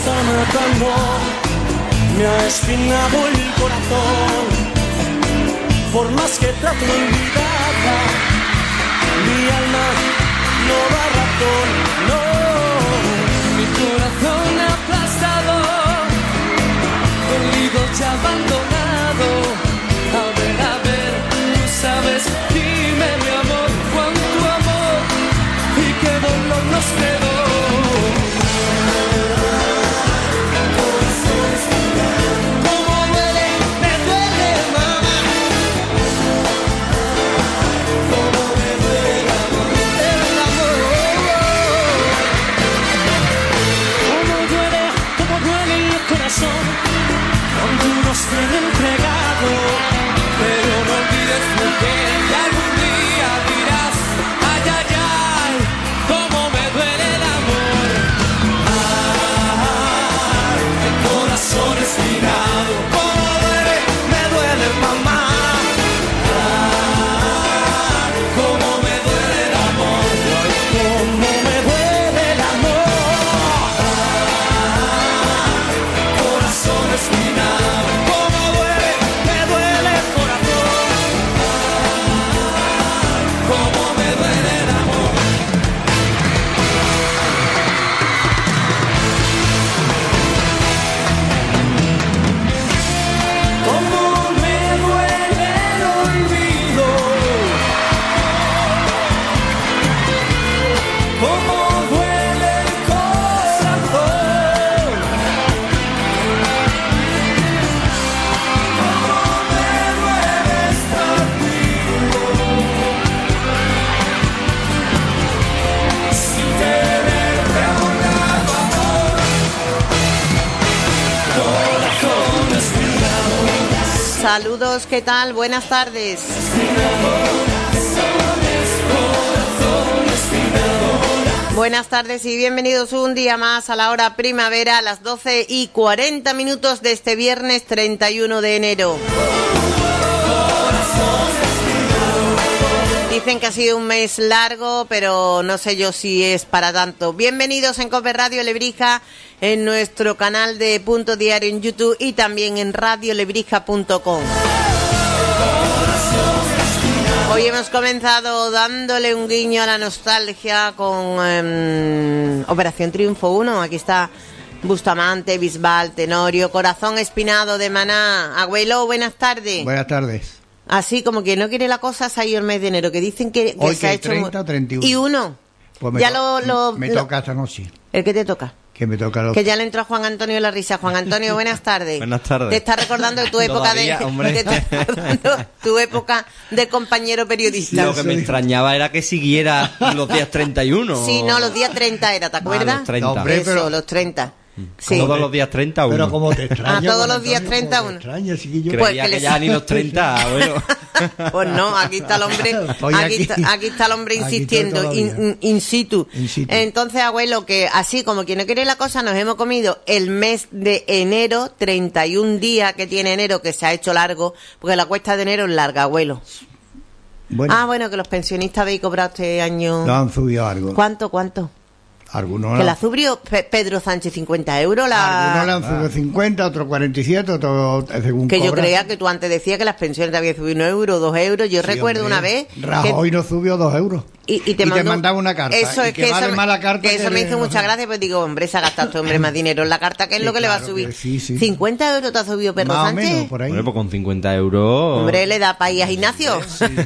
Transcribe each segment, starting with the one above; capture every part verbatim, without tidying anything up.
está matando, me ha espinado el corazón. Por más que trato de olvidarla, mi alma no da razón, no. Mi corazón aplastado, dolido ya abandonado. A ver, a ver, tú sabes, dime mi amor, cuánto amor y qué dolor nos quedó. Cuando uno esté entregado, pero no olvides mujer que algún día dirás, ay, ay, ay, cómo me duele el amor. Ay, el corazón espinado, cómo duele, me duele mamá. Ay, cómo me duele el amor, ay, cómo me duele el amor. Espinado, cómo duele, me duele el corazón. Ay, cómo me duele el amor. Cómo me duele el olvido. Cómo duele el corazón. Saludos, ¿qué tal? Buenas tardes. Buenas tardes y bienvenidos un día más a la hora primavera a las doce y cuarenta minutos de este viernes treinta y uno de enero. Dicen que ha sido un mes largo, pero no sé yo si es para tanto. Bienvenidos en Cope Radio Lebrija, en nuestro canal de Punto Diario en YouTube y también en radio lebrija punto com. Hoy hemos comenzado dándole un guiño a la nostalgia con eh, Operación Triunfo uno. Aquí está Bustamante, Bisbal, Tenorio, Corazón Espinado de Maná. Abuelo, buenas tardes. Buenas tardes. Así como que no quiere la cosa, se ha ido el mes de enero, que dicen que, que Hoy se que ha hay hecho... treinta o treinta y uno. ¿Y uno? Pues me ya to- lo, lo, me lo- toca esta noche. ¿El que te toca? Que me toca lo... Que ya le entró a Juan Antonio la risa. Juan Antonio, buenas tardes. Buenas tardes. Te está recordando tu época de... Todavía, hombre. Te está recordando tu época de compañero periodista. Lo que me extrañaba era que siguiera los días treinta y uno. Sí, no, los días treinta era, ¿te acuerdas? Ah, los treinta. No, hombre, Eso, pero- los treinta. Sí. Todos los días treinta, uno. Pero como te extraña... Ah, todos Juan los días Antonio, treinta, como te uno. extraña, chiquillo. Pues Creía que que les- ya ni los treinta, bueno. Pues no, aquí está el hombre, Estoy aquí, aquí. Está, aquí está el hombre Aquí insistiendo, estoy in, todavía. in situ. In situ. Entonces, abuelo, que así como quien no quiere la cosa, nos hemos comido el mes de enero, treinta y un días que tiene enero, que se ha hecho largo, porque la cuesta de enero es larga, abuelo. Bueno, Ah, bueno, que los pensionistas habéis cobrado este año. no han subido algo. ¿Cuánto, cuánto? Algunos, Que la subió Pe- Pedro Sánchez cincuenta euros, la... algunos le han subido cincuenta, otros cuarenta y siete, otros según Que yo cobran. creía que tú antes decías que las pensiones te habían subido un euro, dos euros. Yo Sí, recuerdo hombre. una vez... Rajoy que- no subió dos euros. Y, y te, Y te mandó- mandaba una carta. Eso Y es que que, vale eso, me- más la carta que que eso me el- hizo no mucha sé. gracia, pues digo, hombre, se ha gastado este hombre más dinero en la carta, que es Sí, lo que le va a claro subir. que sí, sí. ¿cincuenta euros te ha subido Pedro Más o Sánchez? menos, por ahí. Hombre, pues con cincuenta euros. Hombre, le da para ir a gimnasio.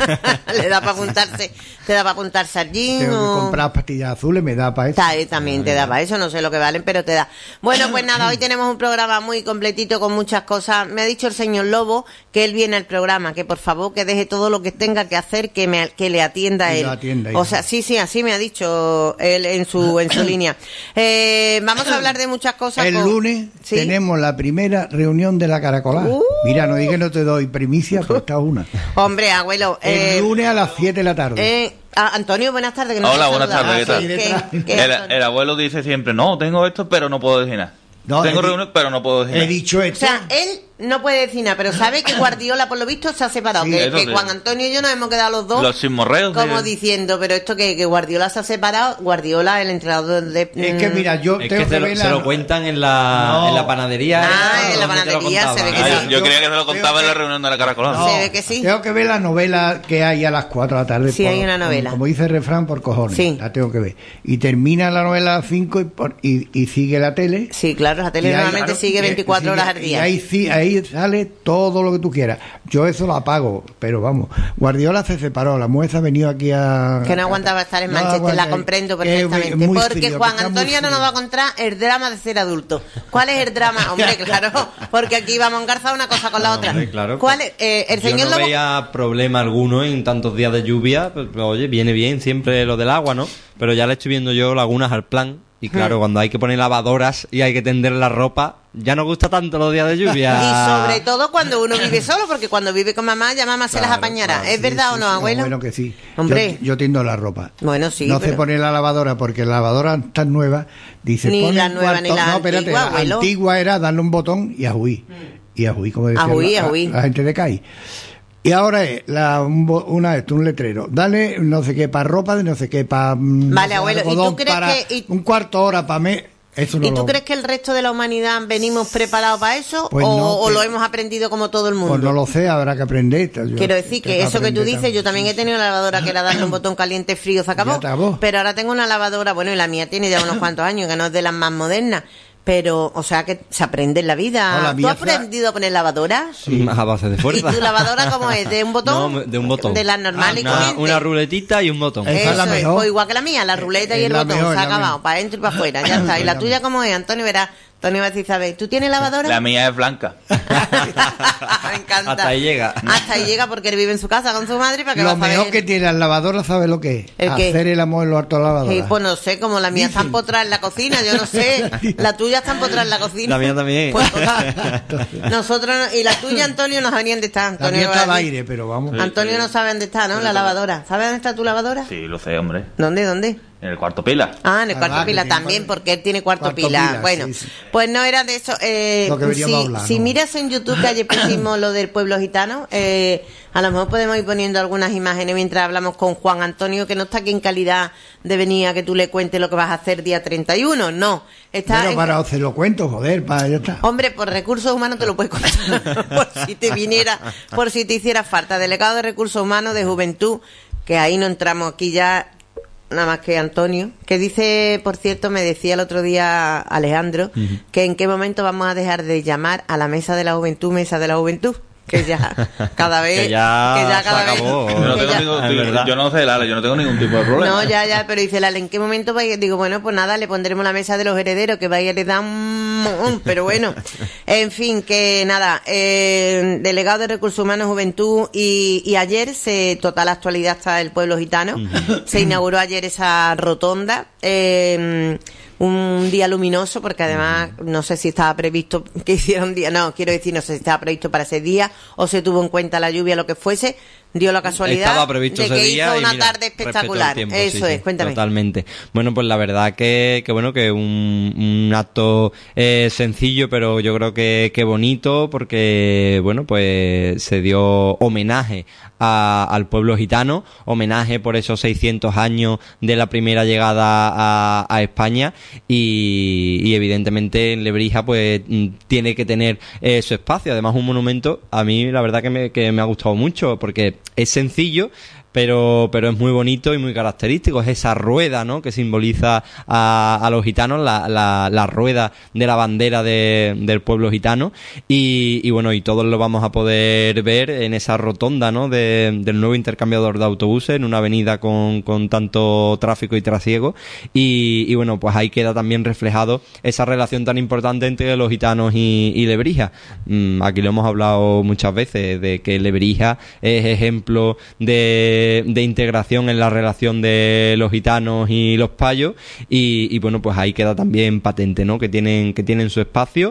Le da para apuntarse, te da para apuntarse al gym. Tengo o- que comprar pastillas azules, me da para eso. Ta- eh, también te da para eso, no sé lo que valen, pero te da. Bueno, pues nada, hoy tenemos un programa muy completito con muchas cosas. Me ha dicho el señor Lobo que él viene al programa, que por favor que deje todo lo que tenga que hacer, que me que le atienda a Y él. lo atienda, y o lo- sea, sí, sí, así me ha dicho él en su en su línea. Eh, vamos a hablar de muchas cosas. El con- lunes ¿Sí? tenemos la primera reunión de la Caracolá. Uh. Mira, no digas que no te doy primicia, pero está una. Hombre, abuelo. El eh, lunes a las siete de la tarde. eh, ah, Antonio, buenas tardes. Que nos Hola, has buenas saludado. tardes, ¿qué tal? ¿Qué- qué- qué- El, el abuelo dice siempre, no, tengo esto, pero no puedo decir nada. No, tengo he di- reunión, pero no puedo decir He nada. dicho O esto. sea, él no puede decir nada, pero sabe que Guardiola, por lo visto, se ha separado. Sí, que eso que sí. Juan Antonio y yo nos hemos quedado los dos. Los chismorreos. Como sí. diciendo, pero esto que, que Guardiola se ha separado. Guardiola, el entrenador de. Es que mira, yo Es tengo que que se lo, ver se la- lo cuentan en la, No. en la panadería. Ah, ¿eh? en la ¿Dónde te lo panadería se ve que contaban? Ah, sí. yo, yo creía que se lo Yo- contaba en la yo- reunión de la Caracolada. No, Se ve que sí. Tengo que ver la novela que hay a las cuatro de la tarde. Sí, hay una novela. Como, como dice el refrán, por cojones. Sí. La tengo que ver. Y termina la novela a las cinco y, por- y, y sigue la tele. Sí, claro, la tele Y ahí, normalmente claro, sigue y- veinticuatro sigue- horas al Y día. ahí, sí, ahí sale todo lo que tú quieras. Yo eso lo apago, pero vamos. Guardiola se separó, la mujer ha venido aquí a. Que no aguantaba estar en Manchester, aguanta- la comprendo que es perfectamente. muy Porque frío, Juan que está muy Antonio no nos frío. va a contar el drama de ser adulto. ¿Cuál es el drama? Hombre, claro, porque aquí vamos a engarzar una cosa con la otra. Hombre, claro. ¿Cuál es? Eh, el Yo señor no Lobo. veía problema alguno en tantos días de lluvia. Pues, oye, viene bien siempre lo del agua, ¿no? Pero ya le estoy viendo yo lagunas al plan. Y claro, Hmm. cuando hay que poner lavadoras y hay que tender la ropa, ya no gusta tanto los días de lluvia. Y sobre todo cuando uno vive solo, porque cuando vive con mamá, ya mamá se las Claro, apañará. claro, ¿Es verdad o no, abuelo? Bueno, que sí. Hombre. Yo, yo tiendo la ropa. Bueno, sí, No pero- se pone la lavadora porque la lavadora tan nueva. Dice, Ni pone la un nueva cuarto- ni la No, espérate, antigua, la abuelo. antigua era darle un botón y a huir. Y a huir, como decía A huir, la, a huir. la gente de C A I. Y ahora es la, un, bo- una, esto, un letrero. Dale no sé qué para ropa, de no sé qué para. Vale, abuelo, ¿y tú crees para que- y- un cuarto hora para mí. Eso no ¿Y tú lo- crees que el resto de la humanidad venimos preparados para eso? Pues ¿O, no, o que- lo hemos aprendido como todo el mundo? Pues no lo sé, habrá que aprender. Yo- Quiero decir que eso que tú aprender dices, yo también he tenido una lavadora que era darle un botón caliente, frío, se acabó. Ya te acabó. Pero ahora tengo una lavadora, bueno, y la mía tiene ya unos cuantos años, que no es de las más modernas. Pero, o sea, que se aprende en la vida. No, la ¿Tú mía has fue- aprendido a poner lavadora? A base de ¿Y fuerza. tu lavadora cómo es? ¿De un botón? No, de un botón. De las normales y una, corrientes. una ruletita y un botón. Esa Eso es la es, mejor. pues igual que la mía, la ruleta y Es el la botón, mejor, se ha es la acabado, mejor. para adentro y para afuera, ya está. ¿Y la tuya cómo es, Antonio? Verás, Antonio va a decir, ¿sabes? ¿Tú tienes lavadora? La mía es blanca. Me encanta. Hasta ahí llega. Hasta ahí llega porque él vive en su casa con su madre para que Lo va a saber. mejor que tiene la lavadora, ¿sabes lo que es? ¿El qué? Hacer el amor en los hartos lavadora. Sí, pues no sé, como la mía está Dicen. empotrada en la cocina, yo no sé. La tuya está empotrada en la cocina. La mía también. Pues total. Nosotros, no- y la tuya, Antonio, no sabía dónde está. La Antonio, mía está al va a aire, pero vamos. Sí. Antonio no sabe dónde está, ¿no? La lavadora. ¿Sabe dónde está tu lavadora? Sí, lo sé, hombre. ¿Dónde, dónde? En el cuarto pila. Ah, en el Ah, cuarto va, que pila tiene también, cuarto- porque él tiene cuarto, cuarto pila. pila, Bueno, sí, sí. pues no era de eso. Eh, Lo que veníamos si, a hablar, si ¿no? miras en YouTube que ayer pusimos lo del pueblo gitano, eh, a lo mejor podemos ir poniendo algunas imágenes mientras hablamos con Juan Antonio, que no está aquí en calidad de venir a que tú le cuentes lo que vas a hacer día treinta y uno, no. Está Bueno, en- para os se lo cuento, joder, para ya está. Hombre, por recursos humanos te lo puedes contar. Por si te viniera, por si te hiciera falta. Delegado de Recursos Humanos de Juventud, que ahí no entramos aquí ya, nada más que Antonio, que dice, por cierto, me decía el otro día Alejandro, que en qué momento vamos a dejar de llamar a la mesa de la juventud, mesa de la juventud. Que ya cada vez Que ya cada se vez acabó. Yo no, que tengo ya- ningún, Es verdad. yo no sé, Lala, yo no tengo ningún tipo de problema. no, ya, ya, pero dice Lala, ¿en qué momento va a ir? Digo, bueno, pues nada, le pondremos la mesa de los herederos, que vaya a heredar un montón, pero bueno. En fin, que nada, eh, delegado de Recursos Humanos Juventud, y, y ayer, se total actualidad está el pueblo gitano, se inauguró ayer esa rotonda, eh, un día luminoso, porque además no sé si estaba previsto que hiciera un día, no, quiero decir, no sé si estaba previsto para ese día o se tuvo en cuenta la lluvia, lo que fuese, dio la casualidad Estaba previsto de ese que día hizo y una mira, tarde respetó el espectacular. tiempo, Eso sí, es, sí, cuéntame. Totalmente. Bueno, pues la verdad que, que bueno, que un, un acto eh, sencillo, pero yo creo que, que bonito, porque bueno, pues se dio homenaje a- al pueblo gitano, homenaje por esos seiscientos años de la primera llegada a, a España, y, y evidentemente en Lebrija pues mm, tiene que tener eh, su espacio. Además, un monumento, a mí la verdad que me, que me ha gustado mucho, porque es sencillo, pero pero es muy bonito y muy característico. Es esa rueda, ¿no?, que simboliza a, a los gitanos, la, la, la rueda de la bandera de, del pueblo gitano, y, y bueno, y todos lo vamos a poder ver en esa rotonda, ¿no?, de, del nuevo intercambiador de autobuses, en una avenida con, con tanto tráfico y trasiego, y, y bueno, pues ahí queda también reflejado esa relación tan importante entre los gitanos y, y Lebrija. Mm, aquí lo hemos hablado muchas veces, de que Lebrija es ejemplo de de, de integración en la relación de los gitanos y los payos, y, y bueno, pues ahí queda también patente, ¿no? Que tienen, que tienen su espacio,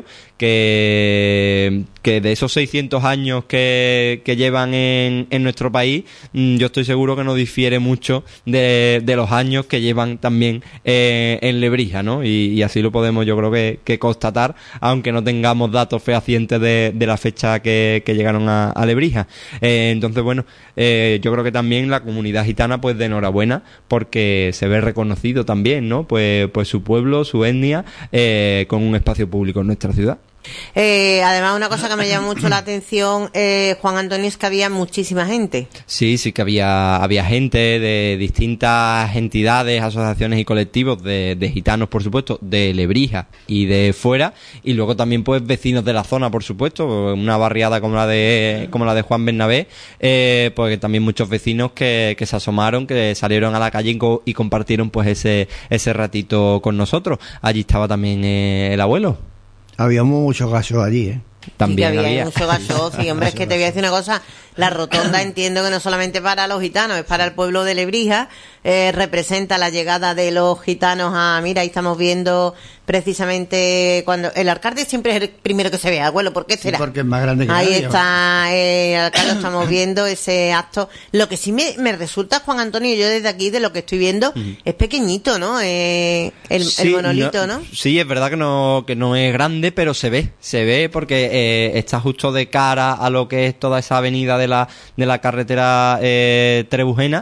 que, que de esos seiscientos años que, que llevan en, en nuestro país, yo estoy seguro que no difiere mucho de, de los años que llevan también eh, en Lebrija, ¿no? Y, y así lo podemos, yo creo que, que constatar, aunque no tengamos datos fehacientes de, de la fecha que, que llegaron a, a Lebrija. Eh, entonces, bueno, eh, yo creo que también la comunidad gitana, pues de enhorabuena, porque se ve reconocido también, ¿no? Pues, pues su pueblo, su etnia, eh, con un espacio público en nuestra ciudad. Eh, además, una cosa que me llama mucho la atención, eh, Juan Antonio, es que había muchísima gente. Sí, sí que había, había gente de distintas entidades, asociaciones y colectivos de, de gitanos, por supuesto, de Lebrija y de fuera, y luego también pues vecinos de la zona, por supuesto, una barriada como la de como la de Juan Bernabé, eh, pues también muchos vecinos que, que se asomaron, que salieron a la calle y, co- y compartieron pues ese ese ratito con nosotros. Allí estaba también eh, el abuelo. Habíamos muchos gasos allí, ¿eh? También Sí, que había, había. mucho gasoso. Y hombre, es que te voy a decir una cosa, la rotonda entiendo que no solamente para los gitanos, es para el pueblo de Lebrija, eh, representa la llegada de los gitanos a, mira, ahí estamos viendo precisamente cuando el alcalde siempre es el primero que se ve, abuelo, ¿por qué Sí, será? porque es más grande que Ahí nadie. está eh, el alcalde, estamos viendo ese acto. Lo que sí me, me resulta, Juan Antonio, yo desde aquí, de lo que estoy viendo, es pequeñito, ¿no? Eh, el, Sí, el monolito, ¿no? Sí, es verdad que no, que no es grande, pero se ve, se ve porque eh, está justo de cara a lo que es toda esa avenida de la, de la carretera eh, trebujena,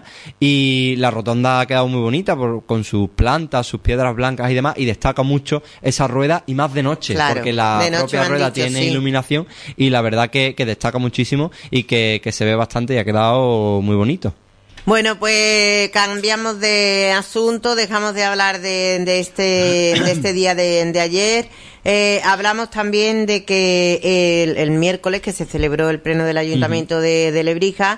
y la rotonda ha quedado muy bonita por, con sus plantas, sus piedras blancas y demás, y destaca mucho esa rueda, y más de noche, Claro, porque la de noche propia me han rueda dicho, tiene sí. iluminación, y la verdad que, que destaca muchísimo y que, que se ve bastante y ha quedado muy bonito. Bueno, pues cambiamos de asunto, dejamos de hablar de, de este de este día de, de ayer. Eh, hablamos también de que el, el miércoles que se celebró el pleno del Ayuntamiento uh-huh. de, de Lebrija,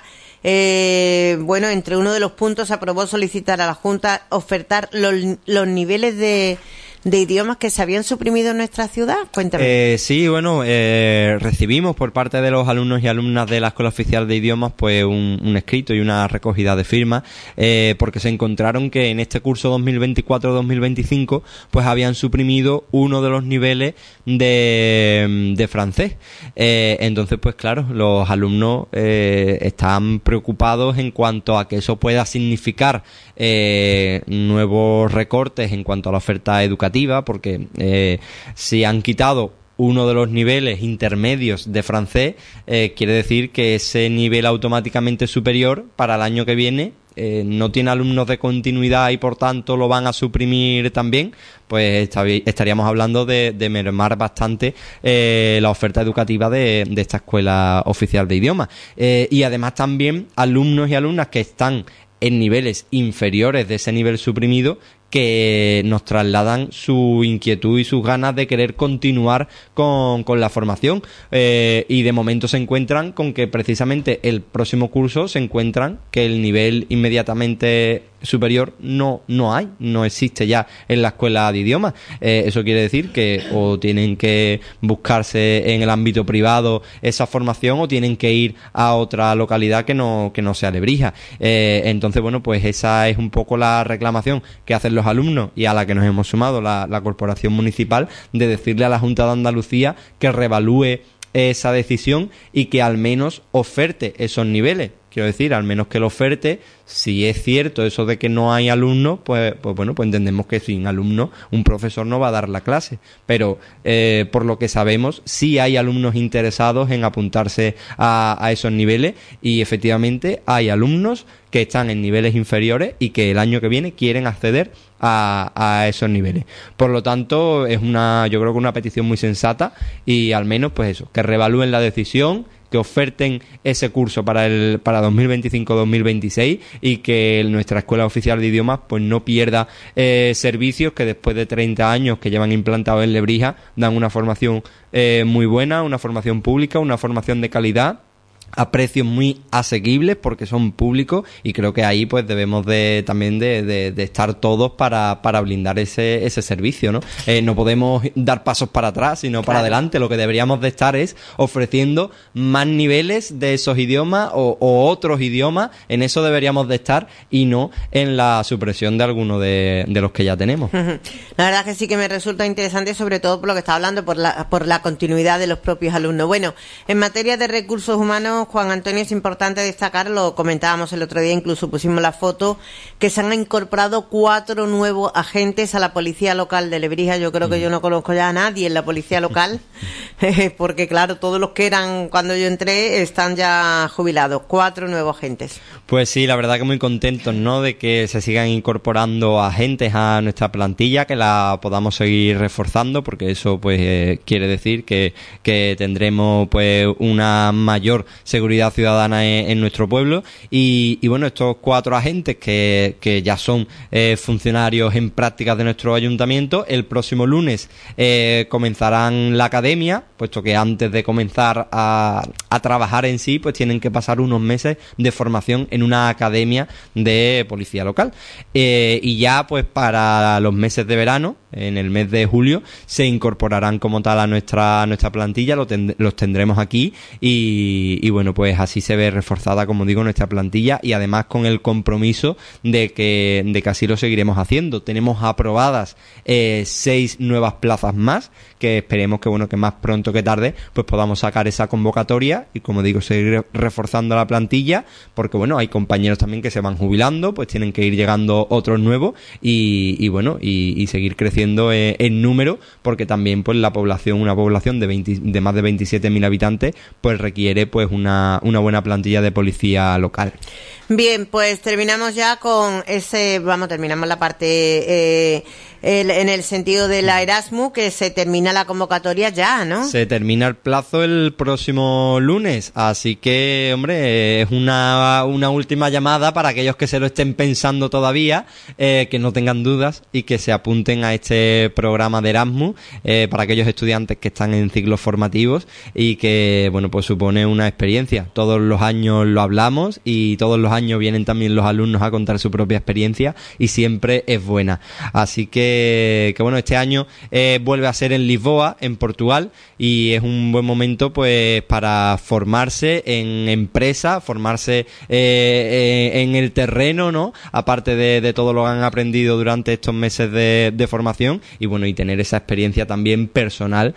eh, bueno, entre uno de los puntos se aprobó solicitar a la Junta ofertar los, los niveles de de idiomas que se habían suprimido en nuestra ciudad. Cuéntame. Eh, sí, bueno, eh, recibimos por parte de los alumnos y alumnas de la Escuela Oficial de Idiomas pues un, un escrito y una recogida de firmas, eh, porque se encontraron que en este curso dos mil veinticuatro dos mil veinticinco pues habían suprimido uno de los niveles de, de francés. Eh, entonces, pues claro, los alumnos eh, están preocupados en cuanto a que eso pueda significar eh, nuevos recortes en cuanto a la oferta educativa, porque eh, si han quitado uno de los niveles intermedios de francés, eh, quiere decir que ese nivel automáticamente superior para el año que viene eh, no tiene alumnos de continuidad y por tanto lo van a suprimir también, pues estaríamos hablando de, de mermar bastante eh, la oferta educativa de, de esta Escuela Oficial de Idiomas. Eh, y además también alumnos y alumnas que están en niveles inferiores de ese nivel suprimido, que nos trasladan su inquietud y sus ganas de querer continuar con, con la formación, eh, y de momento se encuentran con que precisamente el próximo curso se encuentran que el nivel inmediatamente superior no no hay, no existe ya en la escuela de idiomas. Eh, eso quiere decir que o tienen que buscarse en el ámbito privado esa formación o tienen que ir a otra localidad que no que no sea Lebrija. Eh, entonces, bueno, pues esa es un poco la reclamación que hacen los alumnos y a la que nos hemos sumado la, la Corporación Municipal, de decirle a la Junta de Andalucía que revalúe esa decisión y que al menos oferte esos niveles. Quiero decir, al menos que lo oferte. Si es cierto eso de que no hay alumnos, pues, pues bueno, pues entendemos que sin alumnos un profesor no va a dar la clase. Pero eh, por lo que sabemos, sí hay alumnos interesados en apuntarse a, a esos niveles, y efectivamente hay alumnos que están en niveles inferiores y que el año que viene quieren acceder a, a esos niveles. Por lo tanto, es una, yo creo que una petición muy sensata, y al menos pues eso, que revalúen la decisión, que oferten ese curso para el para dos mil veinticinco dos mil veintiséis, y que nuestra Escuela Oficial de Idiomas pues no pierda eh, servicios que después de treinta años que llevan implantados en Lebrija dan una formación eh, muy buena, una formación pública, una formación de calidad, a precios muy asequibles porque son públicos, y creo que ahí pues debemos de también de, de, de estar todos para, para blindar ese, ese servicio, ¿no? Eh, no podemos dar pasos para atrás, sino para Claro. adelante. Lo que deberíamos de estar es ofreciendo más niveles de esos idiomas o, o otros idiomas. En eso deberíamos de estar, y no en la supresión de alguno de, de los que ya tenemos. La verdad que sí que me resulta interesante, sobre todo por lo que está hablando, por la, por la continuidad de los propios alumnos. Bueno, en materia de recursos humanos, Juan Antonio, es importante destacar, lo comentábamos el otro día, incluso pusimos la foto, que se han incorporado cuatro nuevos agentes a la policía local de Lebrija. Yo creo que yo no conozco ya a nadie en la policía local, porque claro, todos los que eran cuando yo entré están ya jubilados. Cuatro nuevos agentes. Pues sí, la verdad que muy contentos, ¿no?, de que se sigan incorporando agentes a nuestra plantilla, que la podamos seguir reforzando, porque eso pues eh, quiere decir que, que tendremos pues una mayor seguridad ciudadana en, en nuestro pueblo. Y, y bueno, estos cuatro agentes que, que ya son eh, funcionarios en prácticas de nuestro ayuntamiento, el próximo lunes eh, comenzarán la academia, puesto que antes de comenzar a, a trabajar en sí, pues tienen que pasar unos meses de formación en una academia de policía local. Eh, y ya pues para los meses de verano, en el mes de julio, se incorporarán como tal a nuestra, a nuestra plantilla, lo ten, los tendremos aquí, y, y bueno, pues así se ve reforzada, como digo, nuestra plantilla, y además con el compromiso de que, de que así lo seguiremos haciendo. Tenemos aprobadas eh, seis nuevas plazas más, que esperemos que bueno que más pronto que tarde pues podamos sacar esa convocatoria y, como digo, seguir reforzando la plantilla, porque bueno, hay compañeros también que se van jubilando, pues tienen que ir llegando otros nuevos, y, y bueno, y, y seguir creciendo en, en número, porque también pues la población, una población de, veinte, de más de veintisiete mil habitantes, pues requiere pues una, una buena plantilla de policía local. Bien, pues terminamos ya con ese, vamos, terminamos la parte eh, el, en el sentido de la Erasmus, que se termina la convocatoria ya, ¿no? Se termina el plazo el próximo lunes, así que, hombre, es una, una última llamada para aquellos que se lo estén pensando todavía, eh, que no tengan dudas y que se apunten a este programa de Erasmus, eh, para aquellos estudiantes que están en ciclos formativos, y que, bueno, pues supone una experiencia. Todos los años lo hablamos, y todos los años vienen también los alumnos a contar su propia experiencia, y siempre es buena. Así que, que bueno, este año eh, vuelve a ser en Lisboa, en Portugal, y es un buen momento pues para formarse en empresa, formarse eh, eh, en el terreno, ¿no? Aparte de, de todo lo que han aprendido durante estos meses de, de formación, y bueno, y tener esa experiencia también personal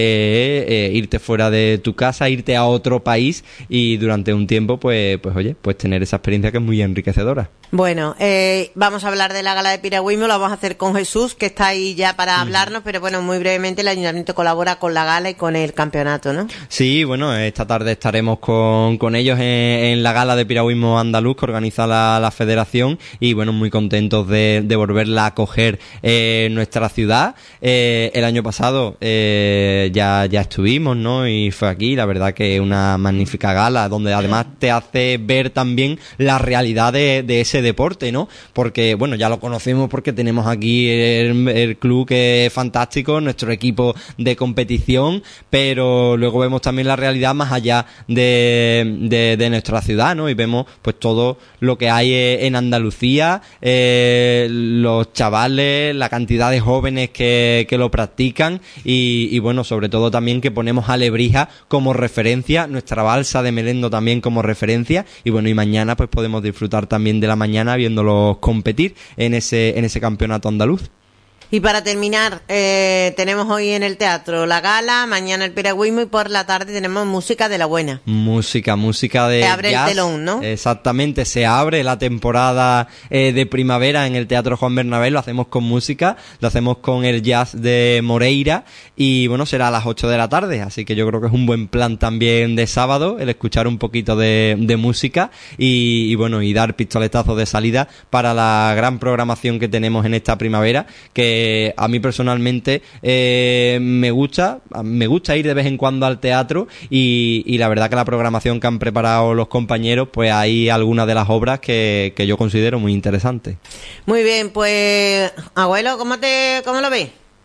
de eh, irte fuera de tu casa, irte a otro país, y durante un tiempo pues, pues oye, pues tener esa experiencia que es muy enriquecedora. Bueno, eh, vamos a hablar de la gala de piragüismo, lo vamos a hacer con Jesús, que está ahí ya para uh-huh. hablarnos, pero bueno, muy brevemente, el ayuntamiento colabora con la gala y con el campeonato, ¿no? Sí, bueno, esta tarde estaremos con, con ellos en, en la gala de piragüismo andaluz que organiza la, la federación, y bueno, muy contentos de, de volverla a acoger eh, en nuestra ciudad. Eh, el año pasado eh, ya, ya estuvimos, ¿no? Y fue aquí, la verdad que una magnífica gala, donde además te hace ver también la realidad de, de ese deporte, ¿no? Porque, bueno, ya lo conocemos porque tenemos aquí el, el club que es fantástico, nuestro equipo de competición, pero luego vemos también la realidad más allá de, de, de nuestra ciudad, ¿no? Y vemos pues todo lo que hay en Andalucía, eh, los chavales, la cantidad de jóvenes que, que lo practican, y, y bueno, sobre todo también que ponemos a Lebrija como referencia, nuestra balsa de Melendo también como referencia, y bueno, y mañana pues podemos disfrutar también de la mañana viéndolos competir en ese en ese campeonato andaluz. Y para terminar, eh, tenemos hoy en el teatro la gala, mañana el piragüismo, y por la tarde tenemos música de la buena. Música, música de Se abre jazz. El telón, ¿no? Exactamente, se abre la temporada eh, de primavera en el Teatro Juan Bernabé, lo hacemos con música, lo hacemos con el jazz de Moreira, y bueno, será a las ocho de la tarde, así que yo creo que es un buen plan también de sábado, el escuchar un poquito de, de música, y, y bueno, y dar pistoletazos de salida para la gran programación que tenemos en esta primavera, que Eh, a mí personalmente eh, me gusta, me gusta ir de vez en cuando al teatro, y, y la verdad que la programación que han preparado los compañeros, pues hay algunas de las obras que, que yo considero muy interesantes. Muy bien, pues abuelo, ¿cómo te cómo lo ves?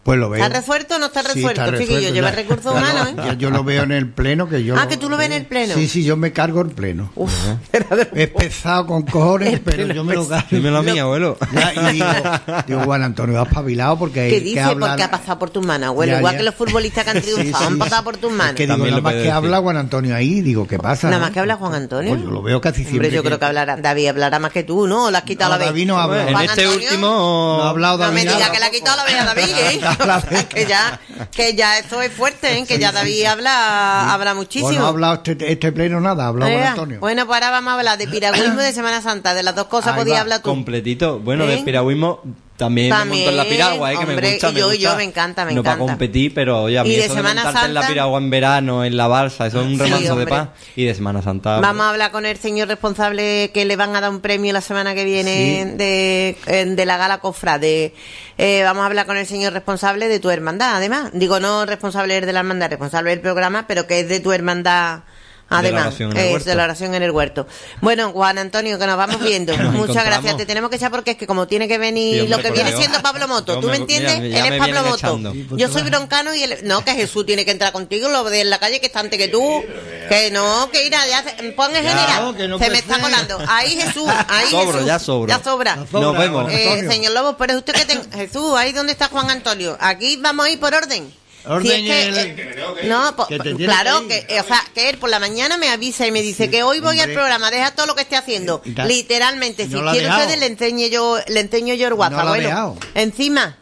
Pues lo veo. ¿Está resuelto o no está Sí, resuelto? está Chiquillo, resuelto, lleva ya. recursos Ya humanos, lo- ¿eh? ya yo lo veo en el pleno. que yo Ah, lo- que tú lo ves en el pleno. Sí, sí, yo me cargo el pleno. Uf, era de- Es pesado con cojones, pero yo me lo cargo. Dímelo a mí, abuelo. Ya, y digo, digo, Juan Antonio, has espabilado porque... ¿Qué que dice? habla- Porque ha pasado por tus manos, abuelo. Ya, Igual ya. que los futbolistas que han Sí, triunfado, sí, han pasado sí. por tus manos. Es que digo, También nada lo más puede que decir. habla Juan Antonio ahí, digo, ¿qué pasa? Nada no? más que habla Juan Antonio. Pues yo lo veo casi siempre. Hombre, yo que- creo que hablará, David hablará más que tú, ¿no? ¿O le has quitado No, la vez? David no habla. En Juan este Antonio, último... No ha hablado No me David diga nada. que le ha quitado la vez a David, ¿eh? La vez. que ya, que ya esto es fuerte, ¿eh? Que ya David habla, habla muchísimo. Bueno, no ha hablado este, este pleno nada, ha hablado Juan Ea, Antonio. Bueno, pues ahora vamos a hablar de piragüismo y de Semana Santa. De las dos cosas Ahí podías va, hablar tú. Completito. Bueno, ¿Eh? de piragüismo también, me También, monto en la piragua, ¿eh? Que hombre, me gusta, y me yo- gusta. yo me encanta, me no encanta. para competir, pero oye, a mí Y de eso Semana de montarte en la Santa- piragua en verano, en la balsa, eso es un Sí, remanso de hombre. paz. Y de Semana Santa... Vamos a hablar con el señor responsable que le van a dar un premio la semana que viene Sí. de, eh, de la gala cofrade. Eh, vamos a hablar con el señor responsable de tu hermandad, además. Digo, no responsable de la hermandad, responsable del programa, pero que es de tu hermandad. De la Además, oración en el es huerto. de la oración en el huerto. Bueno, Juan Antonio, que nos vamos viendo. Nos Muchas encontramos. gracias. Te tenemos que echar porque es que como tiene que venir Sí, hombre, lo que por viene Dios. siendo Pablo Moto. Yo ¿Tú me me- entiendes? mira, ya Él me es Pablo vienen Moto. echando. Yo soy broncano y él... No, que Jesús tiene que entrar contigo, lo de en la calle que está antes que tú. Que no, que ir ya se- pon en Ya, general. que no se me puede está ser. colando. Ahí Jesús, ahí Sobro, Jesús. ya sobro. Ya sobra. Ya sobra, Nos vemos. Juan Eh, Antonio. señor Lobo, pero es usted que ten... Jesús, ahí donde está Juan Antonio. Aquí vamos a ir por orden. Orden Si es que, el- eh, no, po- que te tienes claro, que ir. que, eh, o sea, que él por la mañana me avisa y me dice que hoy voy al hombre. programa, deja todo lo que esté haciendo. Y tal. Literalmente, Y si no lo ha quiere dejado. ustedes le enseñe yo, le enseño yo el WhatsApp, No lo ha abuelo. dejado. Encima.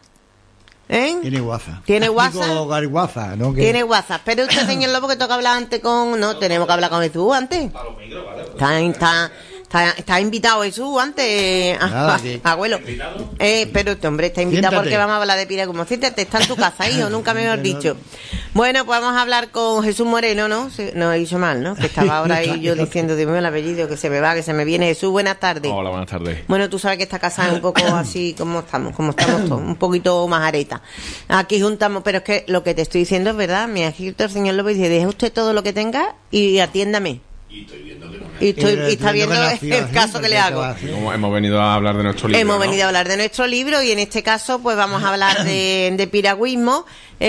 ¿Eh? Tiene WhatsApp. ¿Tiene Digo, WhatsApp? Gary WhatsApp, ¿no? Que- Tiene WhatsApp. Pero usted, señor Lobo, que toca hablar antes con... No, tenemos que hablar con Jesús antes. Está, está, está, está invitado Jesús antes, a- Nada, a- que- abuelo. Eh, pero este hombre está invitado Siéntate. porque vamos a hablar de pira como siéntate, está en tu casa, hijo, nunca mejor dicho. Bueno, pues vamos a hablar con Jesús Moreno, ¿no? Sí, no he dicho mal, ¿no? Que estaba ahora ahí yo diciendo, Dios mío, el apellido, que se me va, que se me viene. Jesús, buenas tardes. Hola, buenas tardes. Bueno, tú sabes que esta casa es un poco así como estamos, como estamos todos, un poquito majareta. Aquí juntamos, pero es que lo que te estoy diciendo es verdad. Me ha escrito el señor López y dice, deje usted todo lo que tenga y atiéndame. Y, estoy, Eh, y está tú viendo no me el nació así, caso que porque le te hago. va a hacer. Hemos hemos venido a hablar de nuestro libro. Hemos ¿no? venido a hablar de nuestro libro y en este caso pues vamos a hablar de, de piragüismo,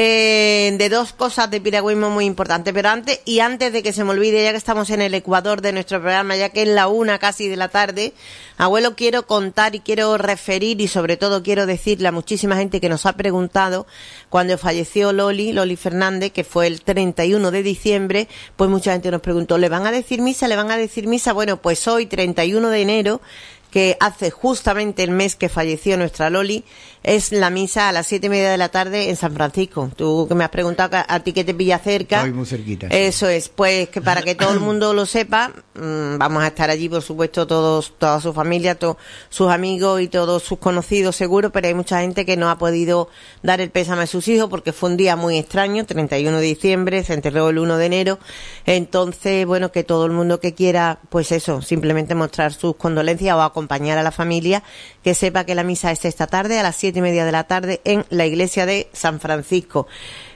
eh, de dos cosas de piragüismo muy importantes. Pero antes, y antes de que se me olvide, ya que estamos en el ecuador de nuestro programa, ya que es la una casi de la tarde, abuelo, quiero contar y quiero referir y sobre todo quiero decirle a muchísima gente que nos ha preguntado cuando falleció Loli, Loli Fernández, que fue el treinta y uno de diciembre, pues mucha gente nos preguntó, ¿le van a decir misa? ¿Le van a decir misa? Bueno, pues hoy, treinta y uno de enero, que hace justamente el mes que falleció nuestra Loli, es la misa a las siete y media de la tarde en San Francisco. Tú que me has preguntado a, a ti que te pilla cerca. Estoy muy cerquita, sí. Eso es, pues que para que todo el mundo lo sepa, mmm, vamos a estar allí, por supuesto, todos, toda su familia, todos sus amigos y todos sus conocidos seguro, pero hay mucha gente que no ha podido dar el pésame a sus hijos porque fue un día muy extraño, treinta y uno de diciembre, se enterró el uno de enero. Entonces, bueno, que todo el mundo que quiera, pues eso, simplemente mostrar sus condolencias o acompañar a la familia, que sepa que la misa es esta tarde a las siete y media de la tarde en la iglesia de San Francisco.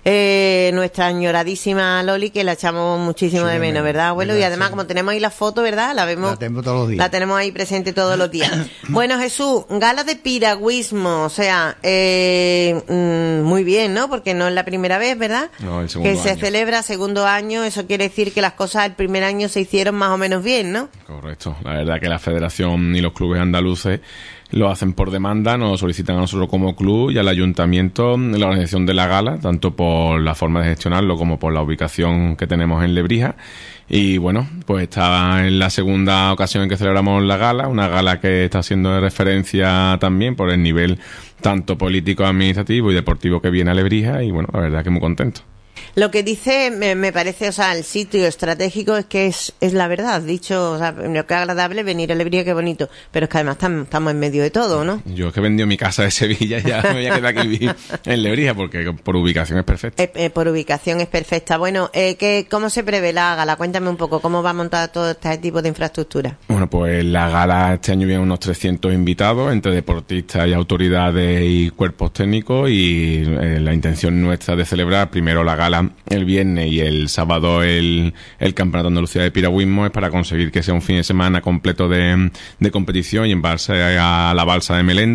Eh, nuestra añoradísima Loli, que la echamos muchísimo Sí, de de menos, menos, ¿verdad, abuelo? verdad, Y además, sí. como tenemos ahí la foto, ¿verdad? La vemos. La tenemos todos los días. La tenemos ahí presente todos los días. Bueno, Jesús, gala de piragüismo, o sea, eh, mm, muy bien, ¿no? Porque no es la primera vez, ¿verdad? No, el segundo que se año. celebra segundo año, eso quiere decir que las cosas el primer año se hicieron más o menos bien, ¿no? Correcto. La verdad que la federación y los clubes andaluces lo hacen por demanda, nos solicitan a nosotros como club y al ayuntamiento la organización de la gala, tanto por la forma de gestionarlo como por la ubicación que tenemos en Lebrija. Y bueno, pues está en la segunda ocasión en que celebramos la gala, una gala que está siendo de referencia también por el nivel tanto político, administrativo y deportivo que viene a Lebrija, y bueno, la verdad que muy contento. Lo que dice, me, me parece, o sea, el sitio estratégico es que es, es la verdad, dicho, o sea, lo que es agradable venir a Lebrija, qué bonito, pero es que además tam- estamos en medio de todo, ¿no? Yo es que he vendido mi casa de Sevilla y ya me voy a quedar aquí vivir en Lebrija porque por ubicación es perfecta. Eh, eh, por ubicación es perfecta. Bueno, eh, ¿qué, ¿cómo se prevé la gala? Cuéntame un poco, ¿cómo va montada todo este tipo de infraestructura? Bueno, pues la gala este año viene unos trescientos invitados entre deportistas y autoridades y cuerpos técnicos, y eh, la intención nuestra de celebrar primero la gala el viernes y el sábado el, el Campeonato de Andalucía de Piragüismo es para conseguir que sea un fin de semana completo de, de competición y en base a la balsa de Melendo,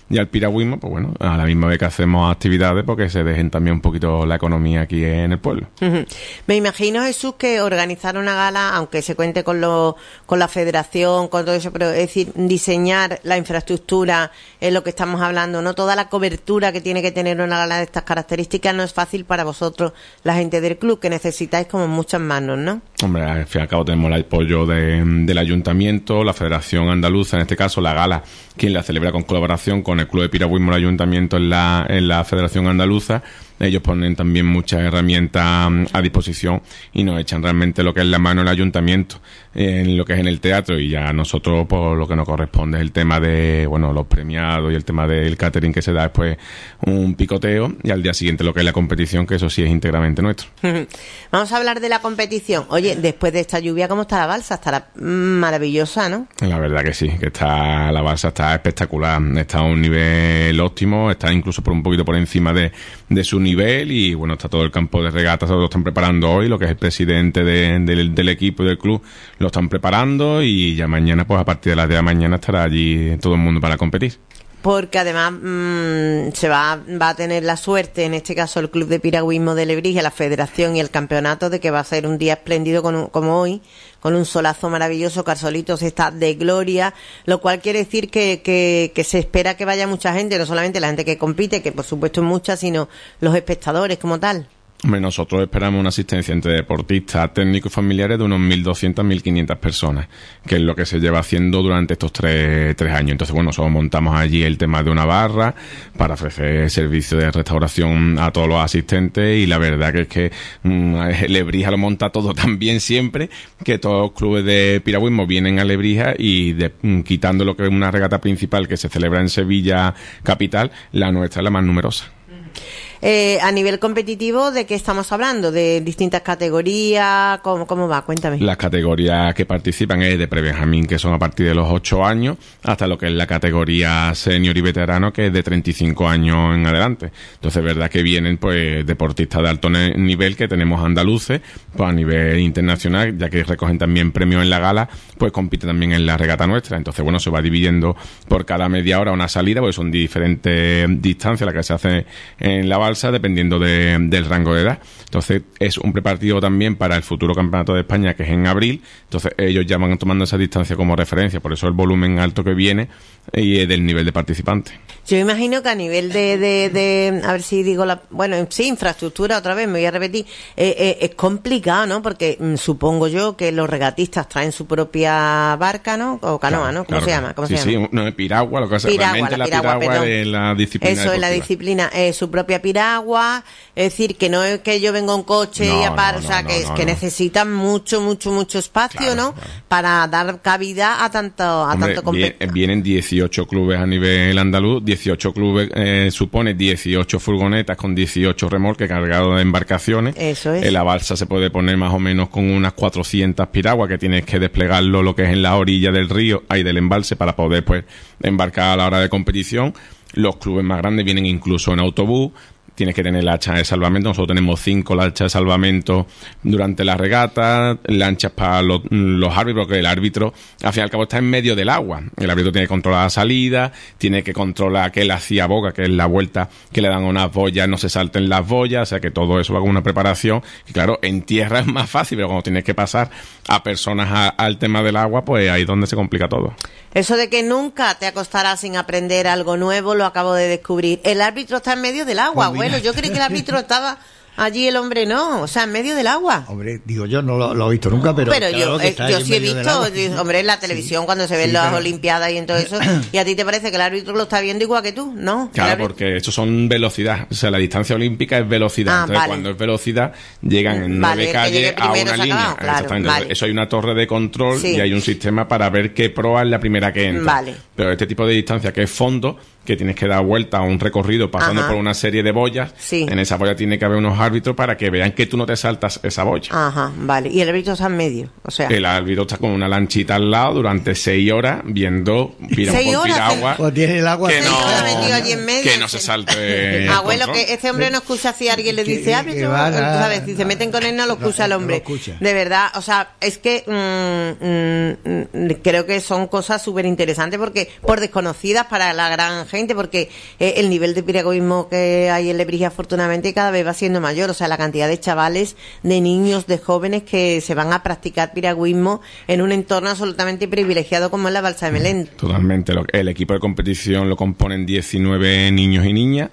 y al piragüismo, pues bueno, a la misma vez que hacemos actividades, porque se dejen también un poquito la economía aquí en el pueblo. Uh-huh. Me imagino, Jesús, que organizar una gala, aunque se cuente con lo, con la federación, con todo eso, pero es decir, diseñar la infraestructura, es lo que estamos hablando, ¿no? Toda la cobertura que tiene que tener una gala de estas características no es fácil para vosotros, la gente del club, que necesitáis como muchas manos, ¿no? Hombre, al fin y al cabo tenemos el apoyo de, del ayuntamiento, la Federación Andaluza, en este caso la gala, quien la celebra con colaboración con el Club de Piragüismo, el ayuntamiento en la, en la Federación Andaluza. Ellos ponen también muchas herramientas a disposición y nos echan realmente lo que es la mano el ayuntamiento en lo que es en el teatro, y ya nosotros por lo que nos corresponde es el tema de, bueno, los premiados y el tema del catering, que se da después un picoteo, y al día siguiente lo que es la competición, que eso sí es íntegramente nuestro. Vamos a hablar de la competición. Oye, después de esta lluvia, ¿cómo está la balsa? Estará maravillosa, ¿no? La verdad que sí, que está la balsa está espectacular, está a un nivel óptimo, está incluso por un poquito por encima de, de su nivel, y bueno, está todo el campo de regatas, lo están preparando hoy, lo que es el presidente de, de, del equipo y del club lo están preparando, y ya mañana, pues a partir de las diez de la mañana estará allí todo el mundo para competir. Porque además mmm, se va, va a tener la suerte, en este caso el Club de Piragüismo de Lebrija, la Federación y el Campeonato, de que va a ser un día espléndido con un, como hoy, con un solazo maravilloso, que Arsolitos está de gloria, lo cual quiere decir que, que, que se espera que vaya mucha gente, no solamente la gente que compite, que por supuesto es mucha, sino los espectadores como tal. Hombre, nosotros esperamos una asistencia entre deportistas, técnicos y familiares de unos mil doscientas a mil quinientas personas, que es lo que se lleva haciendo durante estos tres, tres años. Entonces, bueno, nosotros montamos allí el tema de una barra para ofrecer servicio de restauración a todos los asistentes, y la verdad que es que mmm, Lebrija lo monta todo tan bien siempre, que todos los clubes de piragüismo vienen a Lebrija, y de, mmm, quitando lo que es una regata principal que se celebra en Sevilla capital, la nuestra es la más numerosa. Eh, a nivel competitivo, ¿de qué estamos hablando? ¿De distintas categorías? ¿Cómo, cómo va? Cuéntame. Las categorías que participan es de prebenjamín, que son a partir de los ocho años, hasta lo que es la categoría senior y veterano, que es de treinta y cinco años en adelante. Entonces, es verdad que vienen pues deportistas de alto nivel, que tenemos andaluces, pues a nivel internacional, ya que recogen también premios en la gala, pues compiten también en la regata nuestra. Entonces, bueno, se va dividiendo por cada media hora una salida, porque son diferentes distancias las que se hacen en la balsa, dependiendo de, del rango de edad. Entonces es un preparativo también para el futuro campeonato de España, que es en abril. Entonces ellos ya van tomando esa distancia como referencia, por eso el volumen alto que viene y es del nivel de participantes. Yo imagino que a nivel de, de, de a ver si digo la, bueno, sí, infraestructura, otra vez me voy a repetir, eh, eh, es complicado, ¿no? Porque mmm, supongo yo que los regatistas traen su propia barca, ¿no? O canoa, claro, ¿no? ¿Cómo claro, se llama? ¿Cómo sí, se llama? sí, no, piragua, lo que pasa piragua, realmente la la piragua, piragua es la disciplina Eso es la deportiva. disciplina, eh, su propia piragua, es decir, que no es que yo venga en coche No, y aparte, no, o sea, no, que, no, que no. necesitan mucho, mucho, mucho espacio, Claro, ¿no? claro. Para dar cabida a tanto, a Hombre, tanto vie- compe- vienen dieciocho clubes a nivel andaluz, dieciocho clubes eh, supone dieciocho furgonetas con dieciocho remolques cargados de embarcaciones. Eso es. En la balsa se puede poner más o menos con unas cuatrocientas piraguas, que tienes que desplegarlo lo que es en la orilla del río, ahí del embalse, para poder pues embarcar a la hora de competición. Los clubes más grandes vienen incluso en autobús. Tienes que tener lanchas de salvamento. Nosotros tenemos cinco lanchas de salvamento durante la regata, lanchas para los, los árbitros, que el árbitro al fin y al cabo está en medio del agua. El árbitro tiene que controlar la salida, tiene que controlar que la ciaboga, que es la vuelta que le dan a unas boyas, no se salten las boyas, o sea que todo eso va con una preparación. Y claro, en tierra es más fácil, pero cuando tienes que pasar a personas a, al tema del agua, pues ahí es donde se complica todo. Eso de que nunca te acostarás sin aprender algo nuevo, lo acabo de descubrir. El árbitro está en medio del agua, Combina. bueno, yo creí que el árbitro estaba allí, el hombre no, o sea, en medio del agua. Hombre, digo yo, no lo, lo he visto nunca, pero... Pero claro yo, que eh, está yo ahí en sí he medio del visto, agua. digo, hombre, en la televisión cuando se ven Sí, las pero- Olimpiadas y en todo eso, y a ti te parece que el árbitro lo está viendo igual que tú, ¿no? El Claro, árbitro- porque estos son velocidad. O sea, la distancia olímpica es velocidad. Ah, Entonces, vale. cuando es velocidad, llegan en Vale, nueve el que calles llegue a primero una se ha línea. acabado, claro, Exactamente. vale. Eso hay una torre de control Sí. y hay un sistema para ver qué proa es la primera que entra. Vale. Pero este tipo de distancia, que es fondo, que tienes que dar vuelta a un recorrido pasando Ajá. por una serie de boyas, Sí. en esa boya tiene que haber unos árbitros para que vean que tú no te saltas esa boya. Ajá, vale. Y el árbitro está en medio, o sea... El árbitro está con una lanchita al lado durante seis horas viendo piragua ¿Seis por horas? piragua. Pues tiene el agua... Que Se no, ha metido allí en medio. que no se salte el Abuelo, control. que este hombre no escucha si alguien le Que- dice que árbitro, van a- ¿sabes? Si se meten con él no lo escucha el no lo hombre. escucha. De verdad, o sea, es que mm, mm, mm, creo que son cosas súper interesantes porque por desconocidas para la gran gente, porque eh, el nivel de piragüismo que hay en Lebrija, afortunadamente, cada vez va siendo mayor. O sea, la cantidad de chavales, de niños, de jóvenes que se van a practicar piragüismo en un entorno absolutamente privilegiado como es la Balsa de Melendo. Totalmente. El equipo de competición lo componen diecinueve niños y niñas.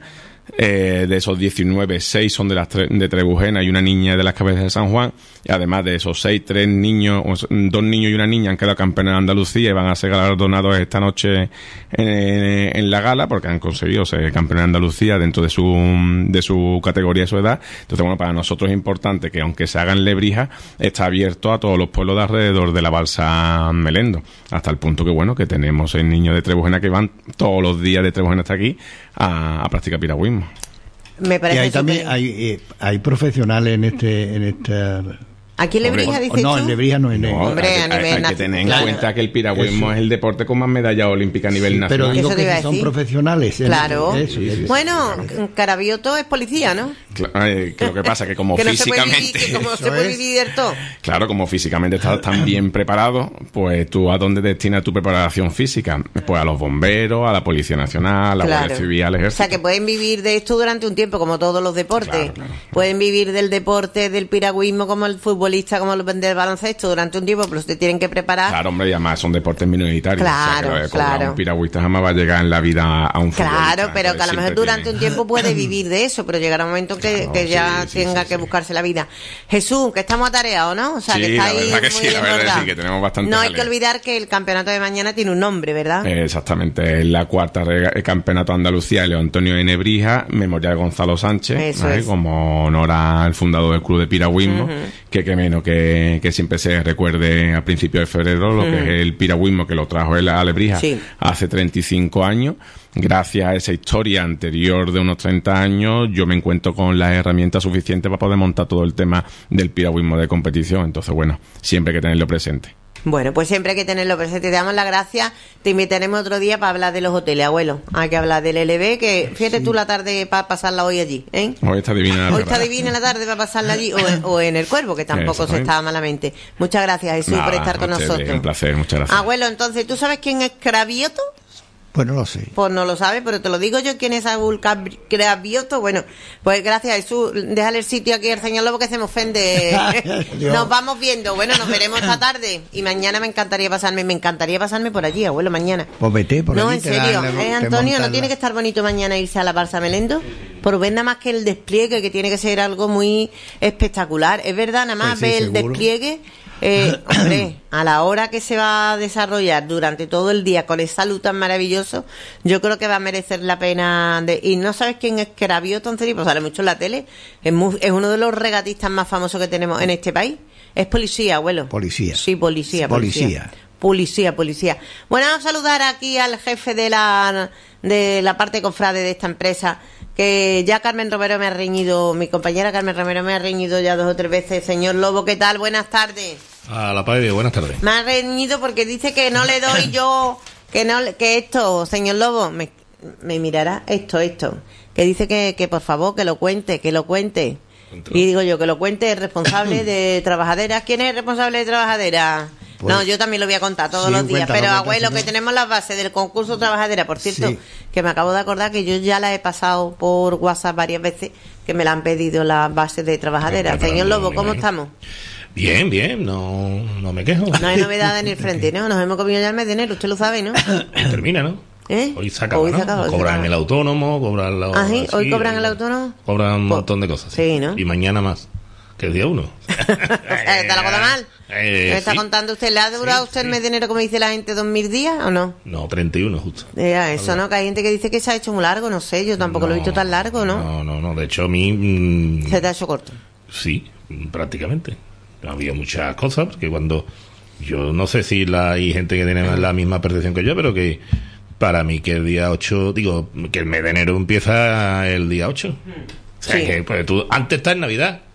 Eh, de esos diecinueve, seis son de las tre- de Trebujena y una niña de las Cabezas de San Juan, y además de esos seis, tres niños, dos niños y una niña han quedado campeones de Andalucía y van a ser galardonados esta noche en, en la gala, porque han conseguido ser campeones de Andalucía dentro de su de su categoría y su edad. Entonces, bueno, para nosotros es importante que, aunque se haga en Lebrija, está abierto a todos los pueblos de alrededor de la Balsa Melendo, hasta el punto que, bueno, que tenemos seis niños de Trebujena que van todos los días de Trebujena hasta aquí a, a practicar piragüismo. Me parece y hay también súper- hay, eh, hay profesionales en este en esta Aquí en Lebrija, o- dices no, tú. en Lebrija no, en No, Hombre, hay, a nivel hay- hay que nacional. tener en Claro. cuenta que el piragüismo Eso. es el deporte con más medallas olímpicas a nivel Sí, nacional. pero digo Eso te iba que a si son decir. profesionales en Claro. eso, Sí, sí, sí. Bueno, Carabioto es policía, ¿no? Cla- eh, que lo que pasa que como que no se puede vivir, físicamente que como Eso se puede es. vivir del todo. claro, como físicamente estás tan bien preparado, pues tú a dónde destinas tu preparación física, pues a los bomberos, a la Policía Nacional, a la Guardia Civil, al O Ejército. sea, que pueden vivir de esto durante un tiempo, como todos los deportes. Claro, claro. Pueden vivir del deporte, del piragüismo, como el futbolista, como el del baloncesto, durante un tiempo, pero se tienen que preparar. Claro, hombre, y además son deportes minoritarios. Claro, o sea, que lo de cobrar claro. un piragüista jamás va a llegar en la vida a un futbolista. Claro, pero que a lo Entonces, mejor siempre durante tienen- un tiempo puede vivir de eso, pero llegará un momento que, Claro, que ya sí, sí, tenga sí, que sí. buscarse la vida. Jesús, que estamos atareados, ¿no? O sea, Sí, que está la ahí verdad que muy sí, la verdad desbordado. sí, que tenemos bastante No hay que jaleo. olvidar que el campeonato de mañana tiene un nombre, ¿verdad? Eh, Exactamente, es la cuarta rega- el campeonato de Andalucía de Leo Antonio de Nebrija, Memorial Gonzalo Sánchez, Eso ¿vale? es. Como honor al fundador del Club de Piragüismo, que que menos que, que siempre se recuerde a principios de febrero lo que es el piragüismo, que lo trajo él a Lebrija Sí. hace treinta y cinco años. Gracias a esa historia anterior de unos treinta años, yo me encuentro con las herramientas suficientes para poder montar todo el tema del piragüismo de competición. Entonces, bueno, siempre hay que tenerlo presente. Bueno, pues siempre hay que tenerlo presente. Te damos las gracias. Te invitaremos otro día para hablar de los hoteles, abuelo. Hay que hablar del L B, que fíjate tú la tarde para pasarla hoy allí, ¿eh? Hoy está divina la Hoy está tarde. divina la tarde para pasarla allí, o en, o en el Cuervo, que tampoco se Exactamente. estaba malamente. Muchas gracias, Jesús, Nada, por estar con a ustedes, nosotros. un placer, muchas gracias. Abuelo, entonces, ¿tú sabes quién es Cravioto? pues no lo sé. Pues no lo sabes, pero te lo digo yo, quién es Saúl Cabri- Cravioto. Bueno, pues gracias, Jesús. Déjale el sitio aquí al señor Lobo, que se me ofende. Dios. Nos vamos viendo. Bueno, nos veremos esta tarde. Y mañana me encantaría pasarme, me encantaría pasarme por allí, abuelo, mañana. Pues vete por No, allí, en te dan- serio, le- ¿eh, te Antonio? montan ¿No tiene la- que estar bonito mañana irse a la Balsa Melendo? Por ver nada más que el despliegue, que tiene que ser algo muy espectacular. Es verdad, nada más Pues sí, ver el seguro. despliegue. Eh, hombre, a la hora que se va a desarrollar durante todo el día con esa luz tan maravilloso, yo creo que va a merecer la pena. De... Y no sabes quién es Cravioto, en serio, pues sale mucho en la tele. Es, muy- es uno de los regatistas más famosos que tenemos en este país. Es policía, abuelo. Policía. Sí, policía, policía. Policía. Policía, policía. Bueno, vamos a saludar aquí al jefe de la de la parte cofrade de esta empresa, que ya Carmen Romero me ha reñido, mi compañera Carmen Romero me ha reñido ya dos o tres veces. Señor Lobo, ¿qué tal? Buenas tardes. A la paz de Dios, buenas tardes. Me ha reñido porque dice que no le doy yo, que no, le- que esto, señor Lobo, me, me mirará esto, esto, que dice que, que por favor que lo cuente, que lo cuente. Y digo yo, que lo cuente el responsable de Trabajaderas. ¿Quién es el responsable de Trabajaderas? Pues- no, yo también lo voy a contar todos Sí, los días. cuéntalo, Pero cuéntalo, abuelo, si que no- tenemos las bases del concurso Trabajadera. Por cierto, Sí. que me acabo de acordar que yo ya la he pasado por WhatsApp varias veces, que me la han pedido las bases de Trabajadera. Preparando, Señor Lobo, me ¿cómo imagino. estamos? Bien, bien, no, no me quejo. No hay novedad en el frente, ¿no? Nos hemos comido ya el mes de enero, usted lo sabe, ¿no? Termina, ¿no? ¿Eh? Hoy se acaba, Hoy se ¿no? acaba, hoy se Cobran acaba. el autónomo, cobran la... ¿Ah, sí? ¿Hoy sí, cobran eh, el autónomo? Cobran un Pues- montón de cosas. sí, ¿no? Y mañana más, que el día uno. O sea, ¿está la cosa mal? Eh, ¿Me está sí. contando usted? ¿Le ha durado Sí, usted el sí. mes de enero, como dice la gente, dos mil días o no? No, treinta y uno justo. Eh, eso, ¿no? Que hay gente que dice que se ha hecho muy largo, no sé, yo tampoco lo he visto tan largo, ¿no? No, no, no. De hecho, a mí... mm, Se te ha hecho corto. sí, prácticamente. Había muchas cosas, porque cuando... Yo no sé si la, hay gente que tiene la misma percepción que yo, pero que para mí que el día ocho... Digo, que el mes de enero empieza el día ocho. O sea, Sí. que pues, tú antes estás en Navidad.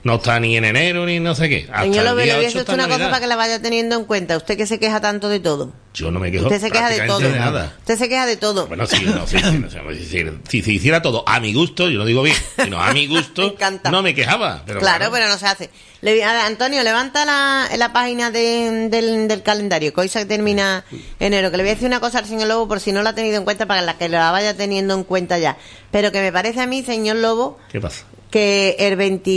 no está ni en enero ni no sé qué. Hasta Señor el Lobo, día le voy a ocho decir está una cosa Navidad. para que la vaya teniendo en cuenta. Usted que se queja tanto de todo. Yo no me quejo Usted se queja de todo. prácticamente de nada. Usted se queja de todo. Bueno, sí, no, sí, sí, no sé, es decir, si se hiciera todo a mi gusto, yo no digo bien, sino a mi gusto, Me encanta. no me quejaba. Pero claro, pero no se hace. Le- a- Antonio, levanta la, la página de- del, del calendario, que hoy se termina enero. Que le voy a decir una cosa al señor Lobo, por si no la ha tenido en cuenta, para la que la vaya teniendo en cuenta ya. Pero que me parece a mí, señor Lobo, ¿Qué pasa? que el veinte,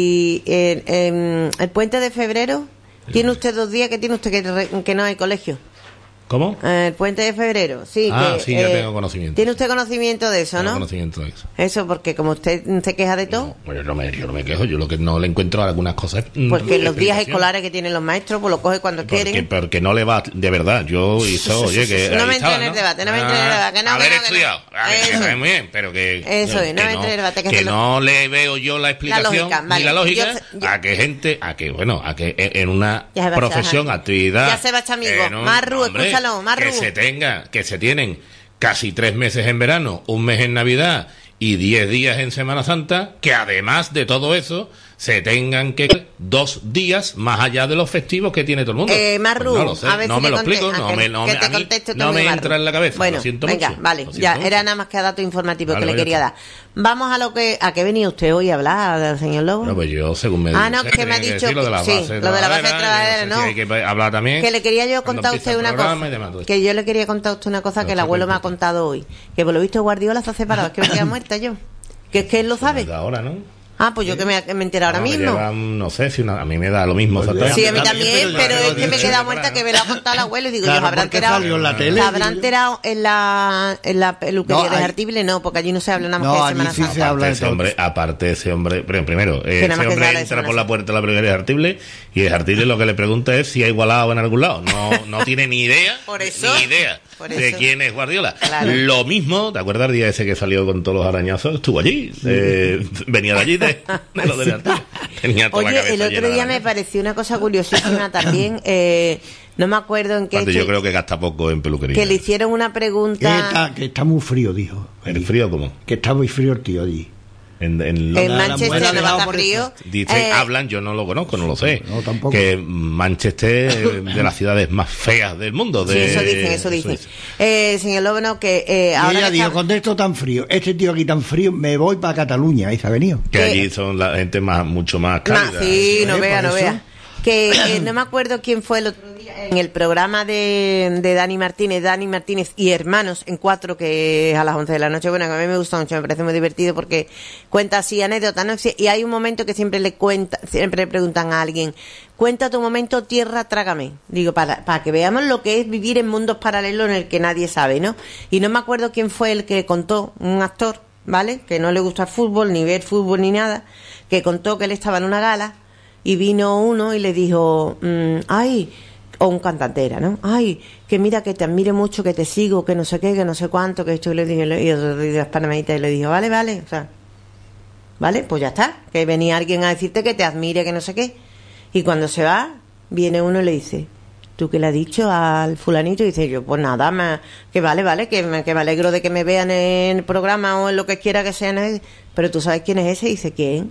el, em, el puente de febrero, tiene usted dos días que tiene usted que, re- que no hay colegio. ¿Cómo? Eh, El puente de febrero, sí. Ah, que, sí, ya eh, tengo conocimiento. Tiene usted conocimiento de eso, Tengo ¿no? conocimiento de eso. Eso, porque como usted se queja de todo, No, bueno, no me, yo no me quejo, yo lo que no le encuentro a algunas cosas es, mm, porque los días explicación. escolares que tienen los maestros, pues lo coge cuando Porque, quieren. porque no le va, de verdad, yo hizo, oye, que No ahí me estaba, entre en el debate, no me entre en el debate, que no, haber que no, que no. estudiado, a ver, que Eso. sabe muy bien, pero que, Eso es, no que me entre en el debate, que que se lo- no le veo yo la explicación lógica, vale. ni la lógica Yo sé- yo- a que gente, a que, bueno, a que en en una Ya se va a profesión, echar, actividad, ya se va a echar, amigo. en un- Marru, hombre, escúchalo, Marru. que se tenga, que se tienen casi tres meses en verano, un mes en Navidad y diez días en Semana Santa, que además de todo eso se tengan que dos días más allá de los festivos que tiene todo el mundo. Eh, Marru, Pues no lo sé, a ver no si me le lo conte- explico, a no que- me, no que me, te a mí conteste no también, me Marru. entra en la cabeza, Bueno, lo siento venga, mucho. vale, lo ya, siento era mucho. nada más que dato informativo Vale, que le pues ya quería está. dar. Vamos a lo que, ¿a qué venía usted hoy a hablar del señor Lobo? Bueno, pues yo, según me Ah, no, dice, que me ha tenía dicho decir lo de la sí, base lo de la base trabajadora, trabajadora, yo no. sé si hay que hablar también. Que le quería yo cuando contar a empieza usted el una programa cosa. y demás, todo esto. Que yo le quería contar a usted una cosa No, que el esto abuelo me ha cuenta. contado hoy. Que por lo visto Guardiola se ha separado. Es que me queda muerta yo. Que es que él lo sabe. Desde ahora, ¿no? Ah, pues yo que me, que me entero ahora No, que mismo. llevan, no sé, si una, a mí me da lo mismo. exactamente. Sí, a mí También, también, pero pero ya es lo que me dicho. queda muerta que me lo ha contado el abuelo y digo, Claro, yo, ¿habrán porque enterado? salió en la tele, ¿Se habrán digo yo. enterado en la, en la peluquería No, de hay- Artible? No, porque allí no se habla nada más No, que de allí Semana sí Santa. se habla Aparte de ese todo. hombre, aparte ese hombre, pero primero, eh, Que nada más ese que hombre sale entra Semana por la Santa. puerta de la peluquería de Artible y de Artible lo que le pregunta es si ha igualado en algún lado. No, no tiene ni idea, Por eso, ni idea por de eso. quién es Guardiola. Claro. Lo mismo, ¿te acuerdas el día ese que salió con todos los arañazos? Estuvo allí, eh, venía de allí, de, de lo de Artible. Tenía toda la Oye, cabeza el otro llena de día me arañazos. pareció una cosa curiosísima también. Eh, no me acuerdo en qué. Aparte, yo hecho- creo que gasta poco en peluquería. que le hicieron una Que pregunta. está, que está muy frío, dijo. ¿El frío cómo? Que está muy frío el tío allí. En, en En Londres. la Manchester mujer no ha va a dejado estar por frío. Dice, Eh, hablan, yo no lo conozco, no lo sé. No, tampoco. Que Manchester es de las ciudades más feas del mundo. Sí, De, eso dicen, eso dicen. Eh, señor Lobo, que eh, Y ahora ella que dijo, está- con esto tan frío, este tío aquí tan frío, me voy para Cataluña, y se ha venido. Que que- allí son la gente más, mucho más Ma- cálida. sí, no ¿eh? vea, Por no eso. vea. Que eh, no me acuerdo quién fue el otro día en el programa de, de Dani Martínez, Dani Martínez y Hermanos en cuatro, que es a las once de la noche. Bueno, que a mí me gusta mucho, me parece muy divertido porque cuenta así anécdotas, ¿no? Y hay un momento que siempre le cuenta, siempre le preguntan a alguien, cuenta tu momento, tierra, trágame. Digo, para, para que veamos lo que es vivir en mundos paralelos en el que nadie sabe, ¿no? Y no me acuerdo quién fue el que contó, un actor, ¿vale? Que no le gusta el fútbol, ni ver fútbol, ni nada, que contó que él estaba en una gala y vino uno y le dijo, mm, ay, o un cantante era, ¿no? Ay, que mira, que te admire mucho, que te sigo, que no sé qué, que no sé cuánto, que esto, y le dije, y otro de las panamanitas y le dijo, vale, vale, o sea, vale, pues ya está, que venía alguien a decirte que te admire, que no sé qué. Y cuando se va, viene uno y le dice, ¿tú qué le has dicho al fulanito? Y dice yo, pues nada, me, que vale, vale, que me, que me alegro de que me vean en el programa o en lo que quiera que sea, ¿no? Pero tú sabes quién es ese. Y dice, ¿quién?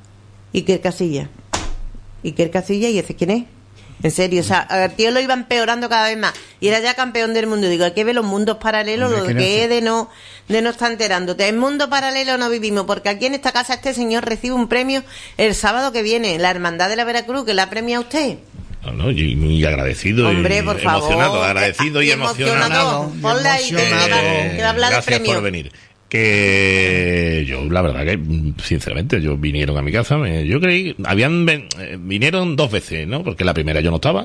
Iker Casilla. Iker Casilla, y ese, ¿quién es? En serio, o sea, al tío lo iba empeorando cada vez más. Y era ya campeón del mundo. Digo, hay que ver los mundos paralelos, Hombre, lo que que no sé. es de no, de no estar enterándote. En mundo paralelo no vivimos, porque aquí en esta casa este señor recibe un premio el sábado que viene, la Hermandad de la Veracruz, que la premia a usted. No, no, y muy agradecido. Hombre, y por favor. emocionado, agradecido y Ah, emocionado. emocionado. Ponle ahí, que Emocionado. va, que va a hablar del Gracias premio. por venir. Que yo, la verdad que, mm, sinceramente, ellos vinieron a mi casa, me- yo creí, habían, ven- eh, vinieron dos veces, ¿no? Porque la primera yo no estaba,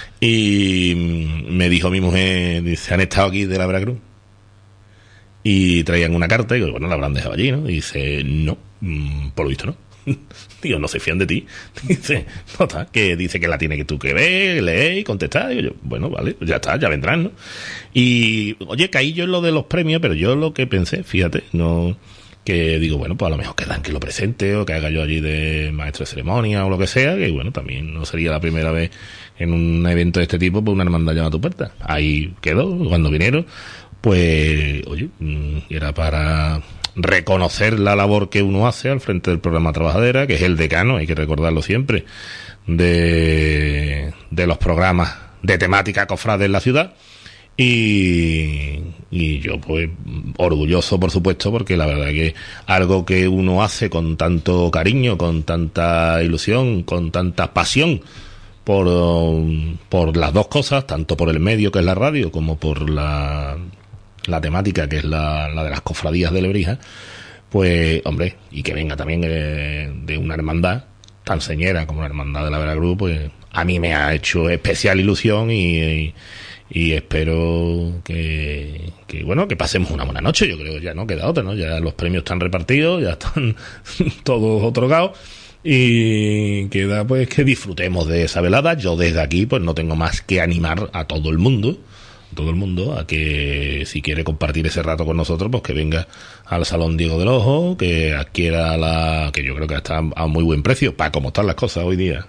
y mm, me dijo mi mujer, dice, ¿han estado aquí de la Veracruz? Y traían una carta, y digo, bueno, la habrán dejado allí, ¿no? Y dice, no, mm, por lo visto no. Digo, no se fían de ti. Dice, no está, que dice que la tiene que tú que ver, leer y contestar. Digo yo, bueno, vale, ya está, ya vendrán, ¿no? Y, oye, caí yo en lo de los premios, pero yo lo que pensé, fíjate, no, que digo, bueno, pues a lo mejor quedan que lo presente o que haga yo allí de maestro de ceremonia o lo que sea, que bueno, también no sería la primera vez en un evento de este tipo, pues una hermandad llama a tu puerta. Ahí quedó, cuando vinieron, pues, oye, mm, era para reconocer la labor que uno hace al frente del programa Trabajadera, que es el decano, hay que recordarlo siempre, de, de los programas de temática cofrade en la ciudad. Y, y yo pues orgulloso, por supuesto, porque la verdad que algo que uno hace con tanto cariño, con tanta ilusión, con tanta pasión por, por las dos cosas, tanto por el medio que es la radio como por la, la temática que es la, la de las cofradías de Lebrija, pues hombre, y que venga también eh, de una hermandad tan señera como la hermandad de la Veracruz, pues a mí me ha hecho especial ilusión y, y Y espero que, que, bueno, que pasemos una buena noche. Yo creo que ya no queda otra, ¿no? Ya los premios están repartidos, ya están todos otorgados. Y queda, pues, que disfrutemos de esa velada. Yo desde aquí, pues, no tengo más que animar a todo el mundo, todo el mundo, a que si quiere compartir ese rato con nosotros, pues que venga al Salón Diego del Ojo, que adquiera la, que yo creo que está a muy buen precio, para cómo están las cosas hoy día.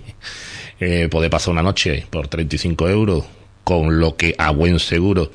eh, poder pasar una noche por treinta y cinco euros, con lo que a buen seguro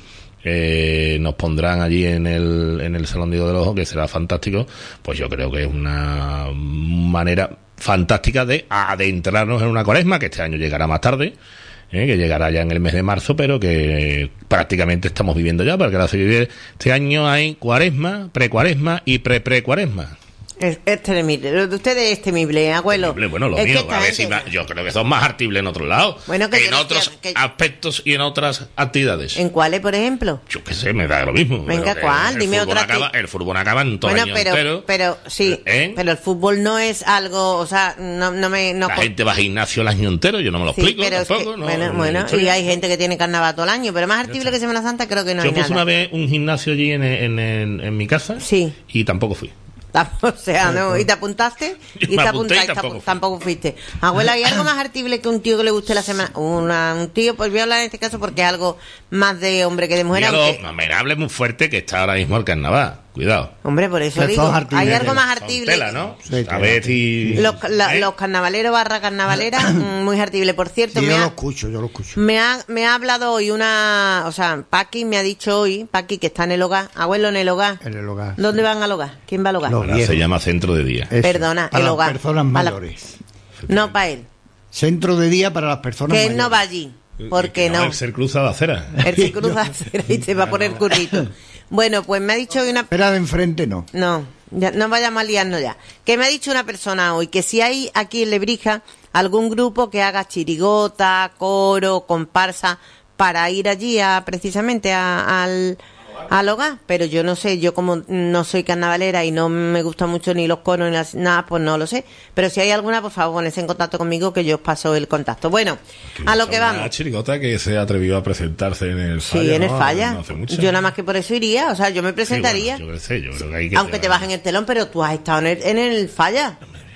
eh, nos pondrán allí en el, en el Salón Diego del Ojo, que será fantástico, pues yo creo que es una manera fantástica de adentrarnos en una cuaresma, que este año llegará más tarde, eh, que llegará ya en el mes de marzo, pero que prácticamente estamos viviendo ya, porque este año hay cuaresma, precuaresma y pre-precuaresma. Es, es temible. Lo de ustedes es temible, abuelo. Temible, bueno, lo es mío, que a ver si me, yo creo que son más artibles en otros lados. Bueno, que en yo no otros quiero, que... aspectos y en otras actividades. ¿En cuáles, por ejemplo? Yo qué sé, me da lo mismo. Venga, ¿cuál? El, Dime el otra. Acaba, el fútbol acaba en todo bueno, el año pero, entero. pero, sí, ¿Eh? pero el fútbol no es algo, o sea, no, no me... No La con... gente va a gimnasio el año entero, yo no me lo sí, explico pero tampoco. es que, no, bueno, no bueno, estoy... y hay gente que tiene carnaval todo el año, pero más artible que Semana Santa creo que no yo hay puse nada. una vez un gimnasio allí en, en, en, en mi casa, sí, y tampoco fui. O sea, no, y te apuntaste y te apuntaste y tampoco, tampoco fuiste. Abuela, ¿hay algo más artible que un tío que le guste la semana? Una, un tío, pues voy a hablar en este caso porque es algo más de hombre que de mujer. Mira, aunque... no, me hable muy fuerte que está ahora mismo el carnaval. Cuidado. Hombre, por eso Que digo, hay algo más Son artible. tela, ¿no? Sí, a ver si... Los, la, ¿eh? los carnavaleros barra carnavalera, muy artible. Por cierto, Sí, me yo ha, lo escucho, yo lo escucho. me ha me ha hablado hoy una, o sea, Paqui me ha dicho hoy, Paqui que está en el hogar, abuelo en el hogar. En el hogar. ¿Dónde van al hogar? ¿Quién va al hogar? Los Ahora viejos. se llama centro de día. Eso, Perdona, para el hogar. las personas Para la- mayores. No para él, Centro de día para las personas que mayores. él no va allí, porque Que no. Él se cruza la acera. Él se cruza acera y se va a poner currito. Bueno, pues me ha dicho hoy una... Espera de enfrente, no. No, ya, no vayamos a liarnos ya. Que me ha dicho una persona hoy que si hay aquí en Lebrija algún grupo que haga chirigota, coro, comparsa, para ir allí a, precisamente a- al, al hogar. Pero yo no sé, yo como no soy carnavalera y no me gustan mucho ni los coros ni las, nada, pues no lo sé. Pero si hay alguna, por favor, ponerse en contacto conmigo que yo os paso el contacto. Bueno, a lo que Una vamos. chirigota que se atrevió a presentarse en el Falla. Sí, en el ¿no? Falla. No hace mucho. Yo nada más que por eso iría, o sea, yo me presentaría. Sí, bueno, yo qué sé, yo creo que hay que Aunque ser- te bajen el telón, pero tú has estado en el, en el Falla.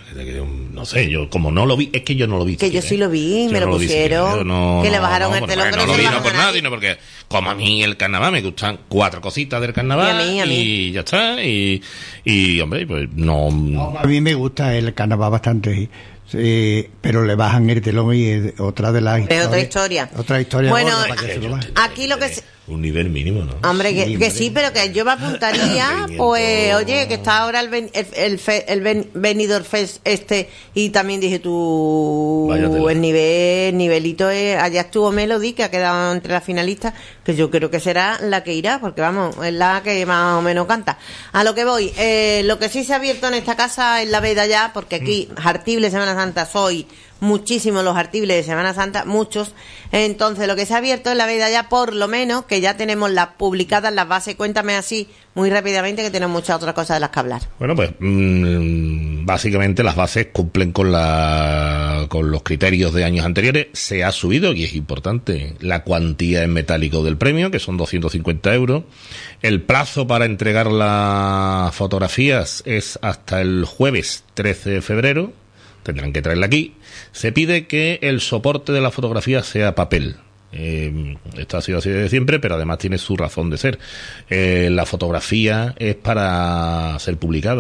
No sé, yo como no lo vi, es que yo no lo vi. Que yo siquiera, sí lo vi, ¿eh? me Yo lo no vi pusieron, siquiera, yo no- que le no, bajaron no, el porque telón, que no no lo se vi, lo no bajan por a nada, nadie. sino porque como a mí el carnaval me gustan cuatro cositas del carnaval Y a mí, a mí. y ya está, y, y hombre, pues no... A mí me gusta el carnaval bastante, sí, pero le bajan el telón y es otra de las Es historias. otra historia. Otra historia. Bueno, gorda para que se lo bajen. aquí lo que se- Un nivel mínimo, ¿no? Hombre, que, Sí, que hombre. sí, pero que yo me apuntaría, Movimiento. pues, oye, que está ahora el, ven- el, el, fe- el ven- Benidorm Fest este, y también dije tú, Vaya tela. el nivel, nivelito es, allá estuvo Melody, que ha quedado entre las finalistas, que yo creo que será la que irá, porque vamos, es la que más o menos canta. A lo que voy, eh, lo que sí se ha abierto en esta casa es la veda ya, porque aquí, Jartible Semana Santa, soy muchísimos los artibles de Semana Santa, muchos. Entonces, lo que se ha abierto es la veda ya, por lo menos, que ya tenemos las publicadas, las bases. Cuéntame así, muy rápidamente, que tenemos muchas otras cosas de las que hablar. Bueno, pues mmm, básicamente las bases cumplen con la con los criterios de años anteriores. Se ha subido, y es importante, la cuantía en metálico del premio, que son doscientos cincuenta euros. El plazo para entregar las fotografías es hasta el jueves trece de febrero. Tendrán que traerla aquí. Se pide que el soporte de la fotografía sea papel. Eh, esto ha sido así desde siempre, pero además tiene su razón de ser. Eh, la fotografía es para ser publicada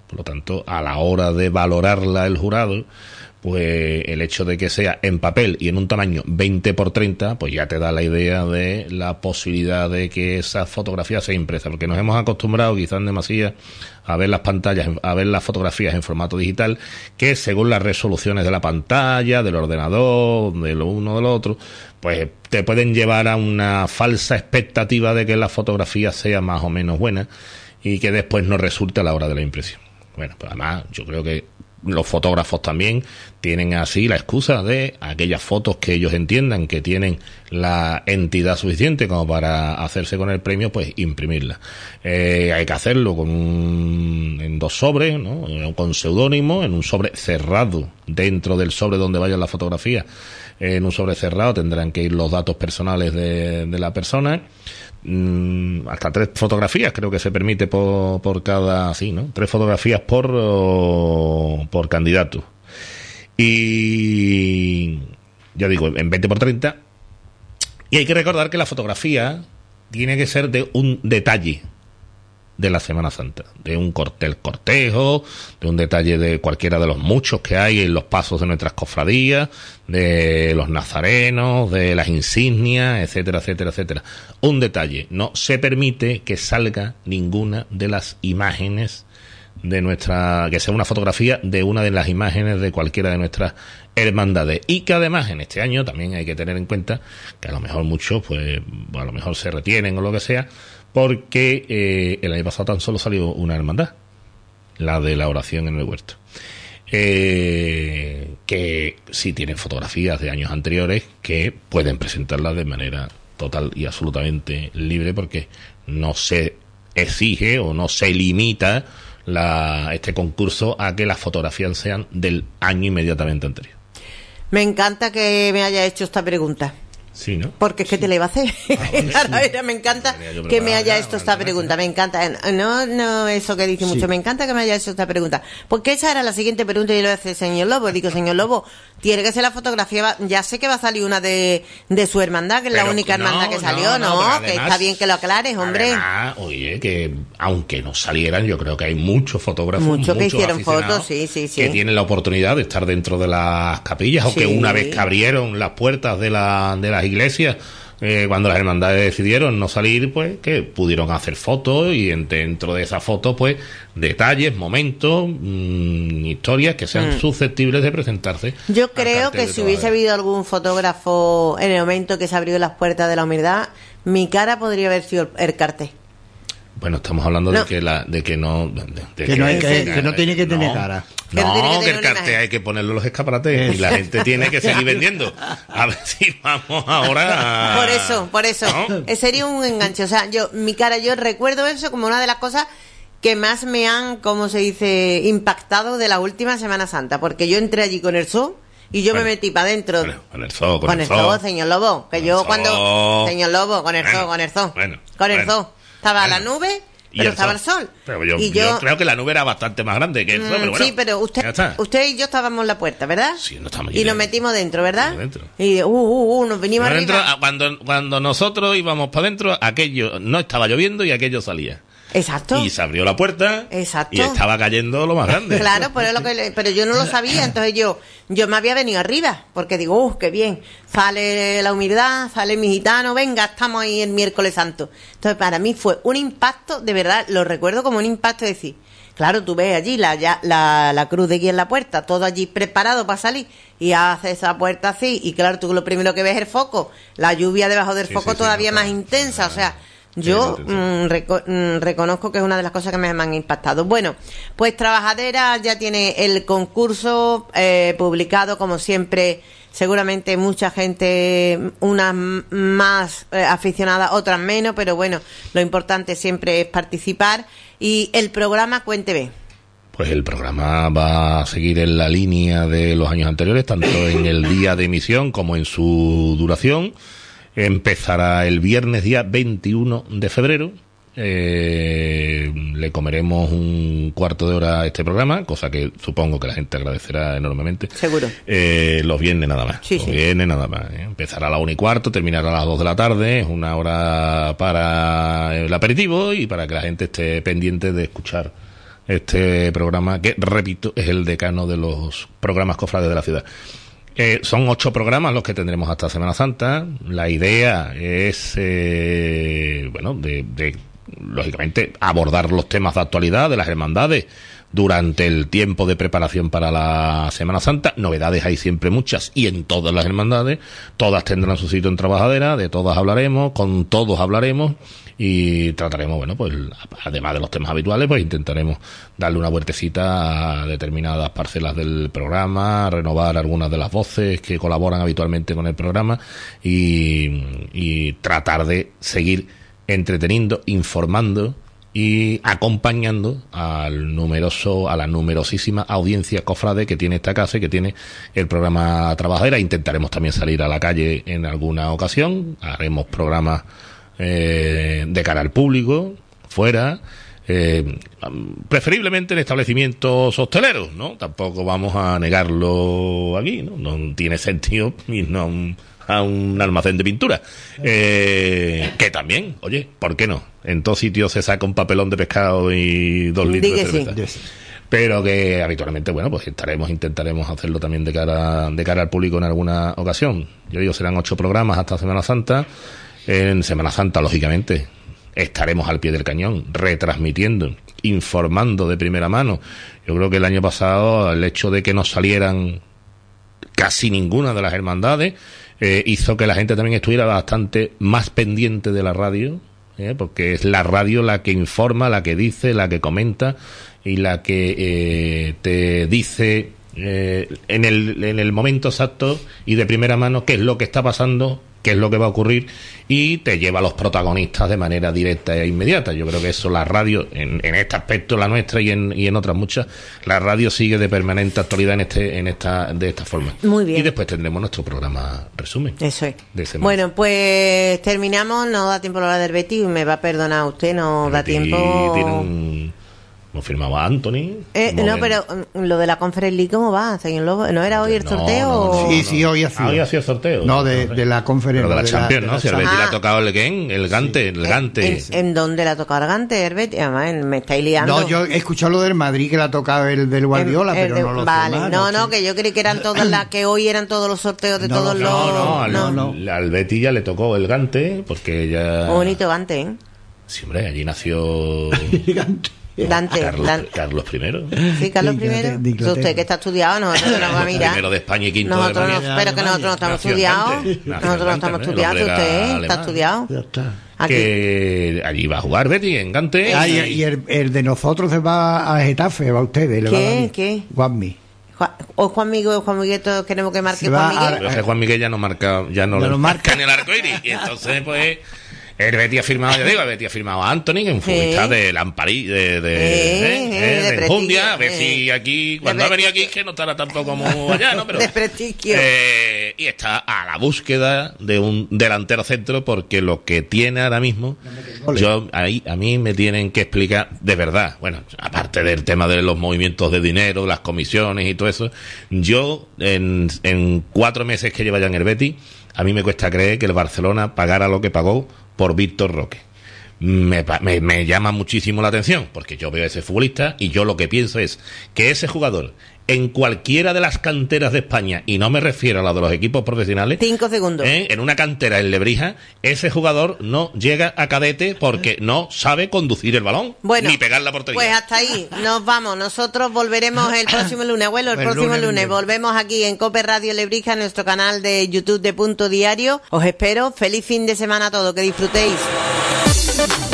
Por lo tanto, a la hora de valorarla el jurado, pues el hecho de que sea en papel y en un tamaño veinte por treinta, pues ya te da la idea de la posibilidad de que esa fotografía sea impresa, porque nos hemos acostumbrado quizás en demasía a ver las pantallas, a ver las fotografías en formato digital, que según las resoluciones de la pantalla, del ordenador, de lo uno de lo otro, pues te pueden llevar a una falsa expectativa de que la fotografía sea más o menos buena y que después no resulte a la hora de la impresión. Bueno, pues además yo creo que los fotógrafos también tienen así la excusa de aquellas fotos que ellos entiendan que tienen la entidad suficiente como para hacerse con el premio, pues imprimirla. Eh, hay que hacerlo con un, en dos sobres, ¿no? Con seudónimo, en un sobre cerrado, dentro del sobre donde vaya la fotografía. En un sobre cerrado tendrán que ir los datos personales de, de la persona. Mm, hasta tres fotografías creo que se permite por, por cada, sí, ¿no? Tres fotografías por, oh, por candidato. Y ya digo, en veinte por treinta. Y hay que recordar que la fotografía tiene que ser de un detalle de la Semana Santa, de un cortel cortejo, de un detalle de cualquiera de los muchos que hay en los pasos de nuestras cofradías, de los nazarenos, de las insignias, etcétera, etcétera, etcétera. Un detalle. No se permite que salga ninguna de las imágenes de nuestra, que sea una fotografía de una de las imágenes de cualquiera de nuestras hermandades, y que además en este año también hay que tener en cuenta que a lo mejor muchos, pues a lo mejor se retienen o lo que sea, porque eh, el año pasado tan solo salió una hermandad, la de la oración en el huerto, eh, que sí tienen fotografías de años anteriores que pueden presentarlas de manera total y absolutamente libre, porque no se exige o no se limita la, este concurso a que las fotografías sean del año inmediatamente anterior. Me encanta que me haya hecho esta pregunta. Sí, ¿no? Porque es que te la iba a hacer. Ahora, ahora, me encanta que me haya hecho esta pregunta. Me encanta. No, no, eso que dice mucho. Me encanta que me haya hecho esta pregunta. Porque esa era la siguiente pregunta y yo le hace el señor Lobo. Digo, señor Lobo, tiene que ser la fotografía. Ya sé que va a salir una de, de su hermandad, que es la Pero única no, hermandad que salió, no, ¿no? no, que además, está bien que lo aclares, hombre. Además, oye, que aunque no salieran, yo creo que hay muchos fotógrafos, muchos que muchos hicieron aficionados fotos, sí, sí, sí. que tienen la oportunidad de estar dentro de las capillas, o Sí. que una vez que abrieron las puertas de, la, de las iglesias, Eh, cuando las hermandades decidieron no salir, pues que pudieron hacer fotos, y en, dentro de esas fotos, pues detalles, momentos, mmm, historias que sean Mm. susceptibles de presentarse. Yo creo que si hubiese habido habido algún fotógrafo en el momento que se abrió las puertas de la humildad, mi cara podría haber sido el, el cartel. Bueno, estamos hablando No. de que la, de que no, de, de Que no hay que- que no tiene que tener cara. Que no tiene que No, que tener el una cartel imagen. hay que ponerlo en los escaparates y la gente tiene que seguir vendiendo. A ver si vamos ahora a... Por eso, por eso. ¿No? Eh, Sería un enganche. O sea, yo, mi cara, yo recuerdo eso como una de las cosas que más me han, como se dice, impactado de la última Semana Santa. Porque yo entré allí con el zoo y yo Bueno, me metí para adentro. Bueno, con el zoo, con, Con el zoo, señor Lobo. Que Con yo el cuando. zoo. Señor Lobo, con el Bueno, zoo, con el zoo. bueno, con el bueno, zoo. Estaba bueno. la nube, Y pero estaba el sol. Pero yo, y yo creo que la nube era bastante más grande que el sol, Mm, pero bueno, sí, pero usted, ya está. usted y yo estábamos en la puerta, ¿verdad? Sí, no estamos y allí nos dentro. metimos dentro, ¿verdad? Dentro. Y uh, uh, uh, nos venimos Pero arriba. dentro, ah, cuando, cuando nosotros íbamos para adentro, aquello no estaba lloviendo y aquello salía. Exacto. Y se abrió la puerta. Exacto. Y estaba cayendo lo más grande. Claro, pero, es lo que le- pero yo no lo sabía, entonces yo yo me había venido arriba, porque digo, ¡uh, qué bien! Sale la humildad, sale mi gitano, venga, estamos ahí el miércoles santo. Entonces para mí fue un impacto, de verdad, lo recuerdo como un impacto de decir, claro, tú ves allí la, ya, la, la cruz de guía en la puerta, todo allí preparado para salir, y haces esa puerta así, y claro, tú lo primero que ves es el foco, la lluvia debajo del Sí, foco sí, sí, todavía no, más claro. intensa, o sea... Sí, Yo sí, sí. mm, reco- mm, reconozco que es una de las cosas que me, me han impactado. Bueno, pues Trabajadera ya tiene el concurso eh, publicado, como siempre. Seguramente mucha gente, unas m- más eh, aficionadas, otras menos, pero bueno, lo importante siempre es participar. Y el programa, cuénteme. Pues el programa va a seguir en la línea de los años anteriores, tanto en el día de emisión como en su duración. Empezará el viernes día veintiuno de febrero. Eh, le comeremos un cuarto de hora a este programa, cosa que supongo que la gente agradecerá enormemente. Seguro. Eh, los viernes nada más. Sí, los sí. viernes nada más. ¿eh? Empezará a la una y cuarto, terminará a las dos de la tarde. Es una hora para el aperitivo y para que la gente esté pendiente de escuchar este programa, que, repito, es el decano de los programas cofrades de la ciudad. Eh, son ocho programas los que tendremos hasta Semana Santa. La idea es, eh, bueno, de, de, lógicamente, abordar los temas de actualidad de las hermandades durante el tiempo de preparación para la Semana Santa. Novedades hay siempre muchas, y en todas las hermandades, todas tendrán su sitio en Trabajadera, de todas hablaremos, con todos hablaremos, y trataremos, bueno, pues además de los temas habituales, pues intentaremos darle una vueltecita a determinadas parcelas del programa, renovar algunas de las voces que colaboran habitualmente con el programa, y, y tratar de seguir entreteniendo, informando y acompañando al numeroso, a la numerosísima audiencia cofrade que tiene esta casa y que tiene el programa Trabajadera. Intentaremos también salir a la calle en alguna ocasión, haremos programas eh, de cara al público, fuera, eh, preferiblemente en establecimientos hosteleros, ¿no? Tampoco vamos a negarlo aquí, ¿no? No tiene sentido irnos a un, a un almacén de pintura. Eh, que también, oye, ¿por qué no? En todos sitios se saca un papelón de pescado y dos litros Digue de cerveza. sí. Pero que habitualmente, bueno, pues estaremos, intentaremos hacerlo también de cara, de cara al público en alguna ocasión. Yo digo, serán ocho programas hasta Semana Santa. En Semana Santa, lógicamente, estaremos al pie del cañón, retransmitiendo, informando de primera mano. Yo creo que el año pasado el hecho de que no salieran casi ninguna de las hermandades eh, hizo que la gente también estuviera bastante más pendiente de la radio, eh, porque es la radio la que informa, la que dice, la que comenta y la que eh, te dice eh, en el, en el momento exacto y de primera mano qué es lo que está pasando, qué es lo que va a ocurrir, y te lleva a los protagonistas de manera directa e inmediata. Yo creo que eso, la radio, en, en este aspecto, la nuestra y en, y en otras muchas, la radio sigue de permanente actualidad en este en esta de esta forma. Muy bien. Y después tendremos nuestro programa resumen. Eso es. De semana. Bueno, pues terminamos, no da tiempo a hablar del Betis, me va a perdonar usted, no da Y tiempo... tiene un... Hemos firmado a Anthony. Eh, no, Momento. pero um, lo de la Conference League, ¿cómo va, señor Lobo? ¿No era hoy el No, sorteo? no, no, o- Sí, sí, hoy ha sido. Ah, hoy ha sido sorteo. No, de, de la conferencia. Pero de la de Champions, de ¿no? la Si al Champions. Betis le Ah. ha tocado el Gen, el Gante, el Gante. ¿En, en dónde le ha tocado el Gante, el Betis? Además, me estáis liando. No, yo he escuchado lo del Madrid que le ha tocado el del Guardiola, El- el pero de- no lo sé Vale, más, no, no, sé. que yo creí que eran todas las que hoy eran todos los sorteos de No, todos no, los. No, no, al, no, no. al Betis ya le tocó el Gante, porque ya... Muy bonito Gante, ¿eh? Sí, hombre, allí nació... Dante, Carlos, Dan- Carlos primero. Sí, Carlos De Inglaterra- primero. de Inglaterra. Usted que está estudiado, nosotros que nos va a mirar. Primero de España y quinto Nosotros de no, España. pero que nosotros no estamos Nació en estudiados. Gante. Nació en Nosotros no Gante, estamos ¿eh? estudiados. El hombre Usted era está alemán. estudiado. Ya está. Aquí. Que allí va a jugar Betis, en Gante. Ah, y, y el, el de nosotros se va a Getafe, va a ustedes. le va a dar ¿Qué? bien. ¿Qué? Juanmi. Juan- o Juan Miguel o Juan Miguel, todos queremos que marque Se va Juan Miguel. a- Pero es que Juan Miguel ya no marca, ya no Ya le no marca marca. en el arco iris. Y entonces, pues, el Betis ha firmado, ya digo, el Betis ha firmado a Anthony, que es un futbolista Sí. de Lamparí, de, de, Eh, eh, eh, eh, de de prestigio, Enjundia. A ver eh. si aquí, cuando De ha venido aquí, prestigio. es que no estará tampoco como allá, ¿no? Pero, De prestigio. eh, y está a la búsqueda de un delantero centro, porque lo que tiene ahora mismo, yo ahí a mí me tienen que explicar de verdad. Bueno, aparte del tema de los movimientos de dinero, las comisiones y todo eso, yo en, en cuatro meses que lleva ya en el Betis, a mí me cuesta creer que el Barcelona pagara lo que pagó por Víctor Roque. Me, pa- me, me llama muchísimo la atención, porque yo veo a ese futbolista y yo lo que pienso es que ese jugador en cualquiera de las canteras de España, y no me refiero a la de los equipos profesionales, Cinco segundos. ¿eh? En una cantera en Lebrija, ese jugador no llega a cadete porque no sabe conducir el balón Bueno, ni pegar la portería. pues hasta ahí nos vamos. Nosotros volveremos el próximo lunes. Abuelo, el El próximo lunes, lunes lunes. volvemos aquí en Cope Radio Lebrija, en nuestro canal de YouTube de Punto Diario. Os espero. Feliz fin de semana a todos. Que disfrutéis.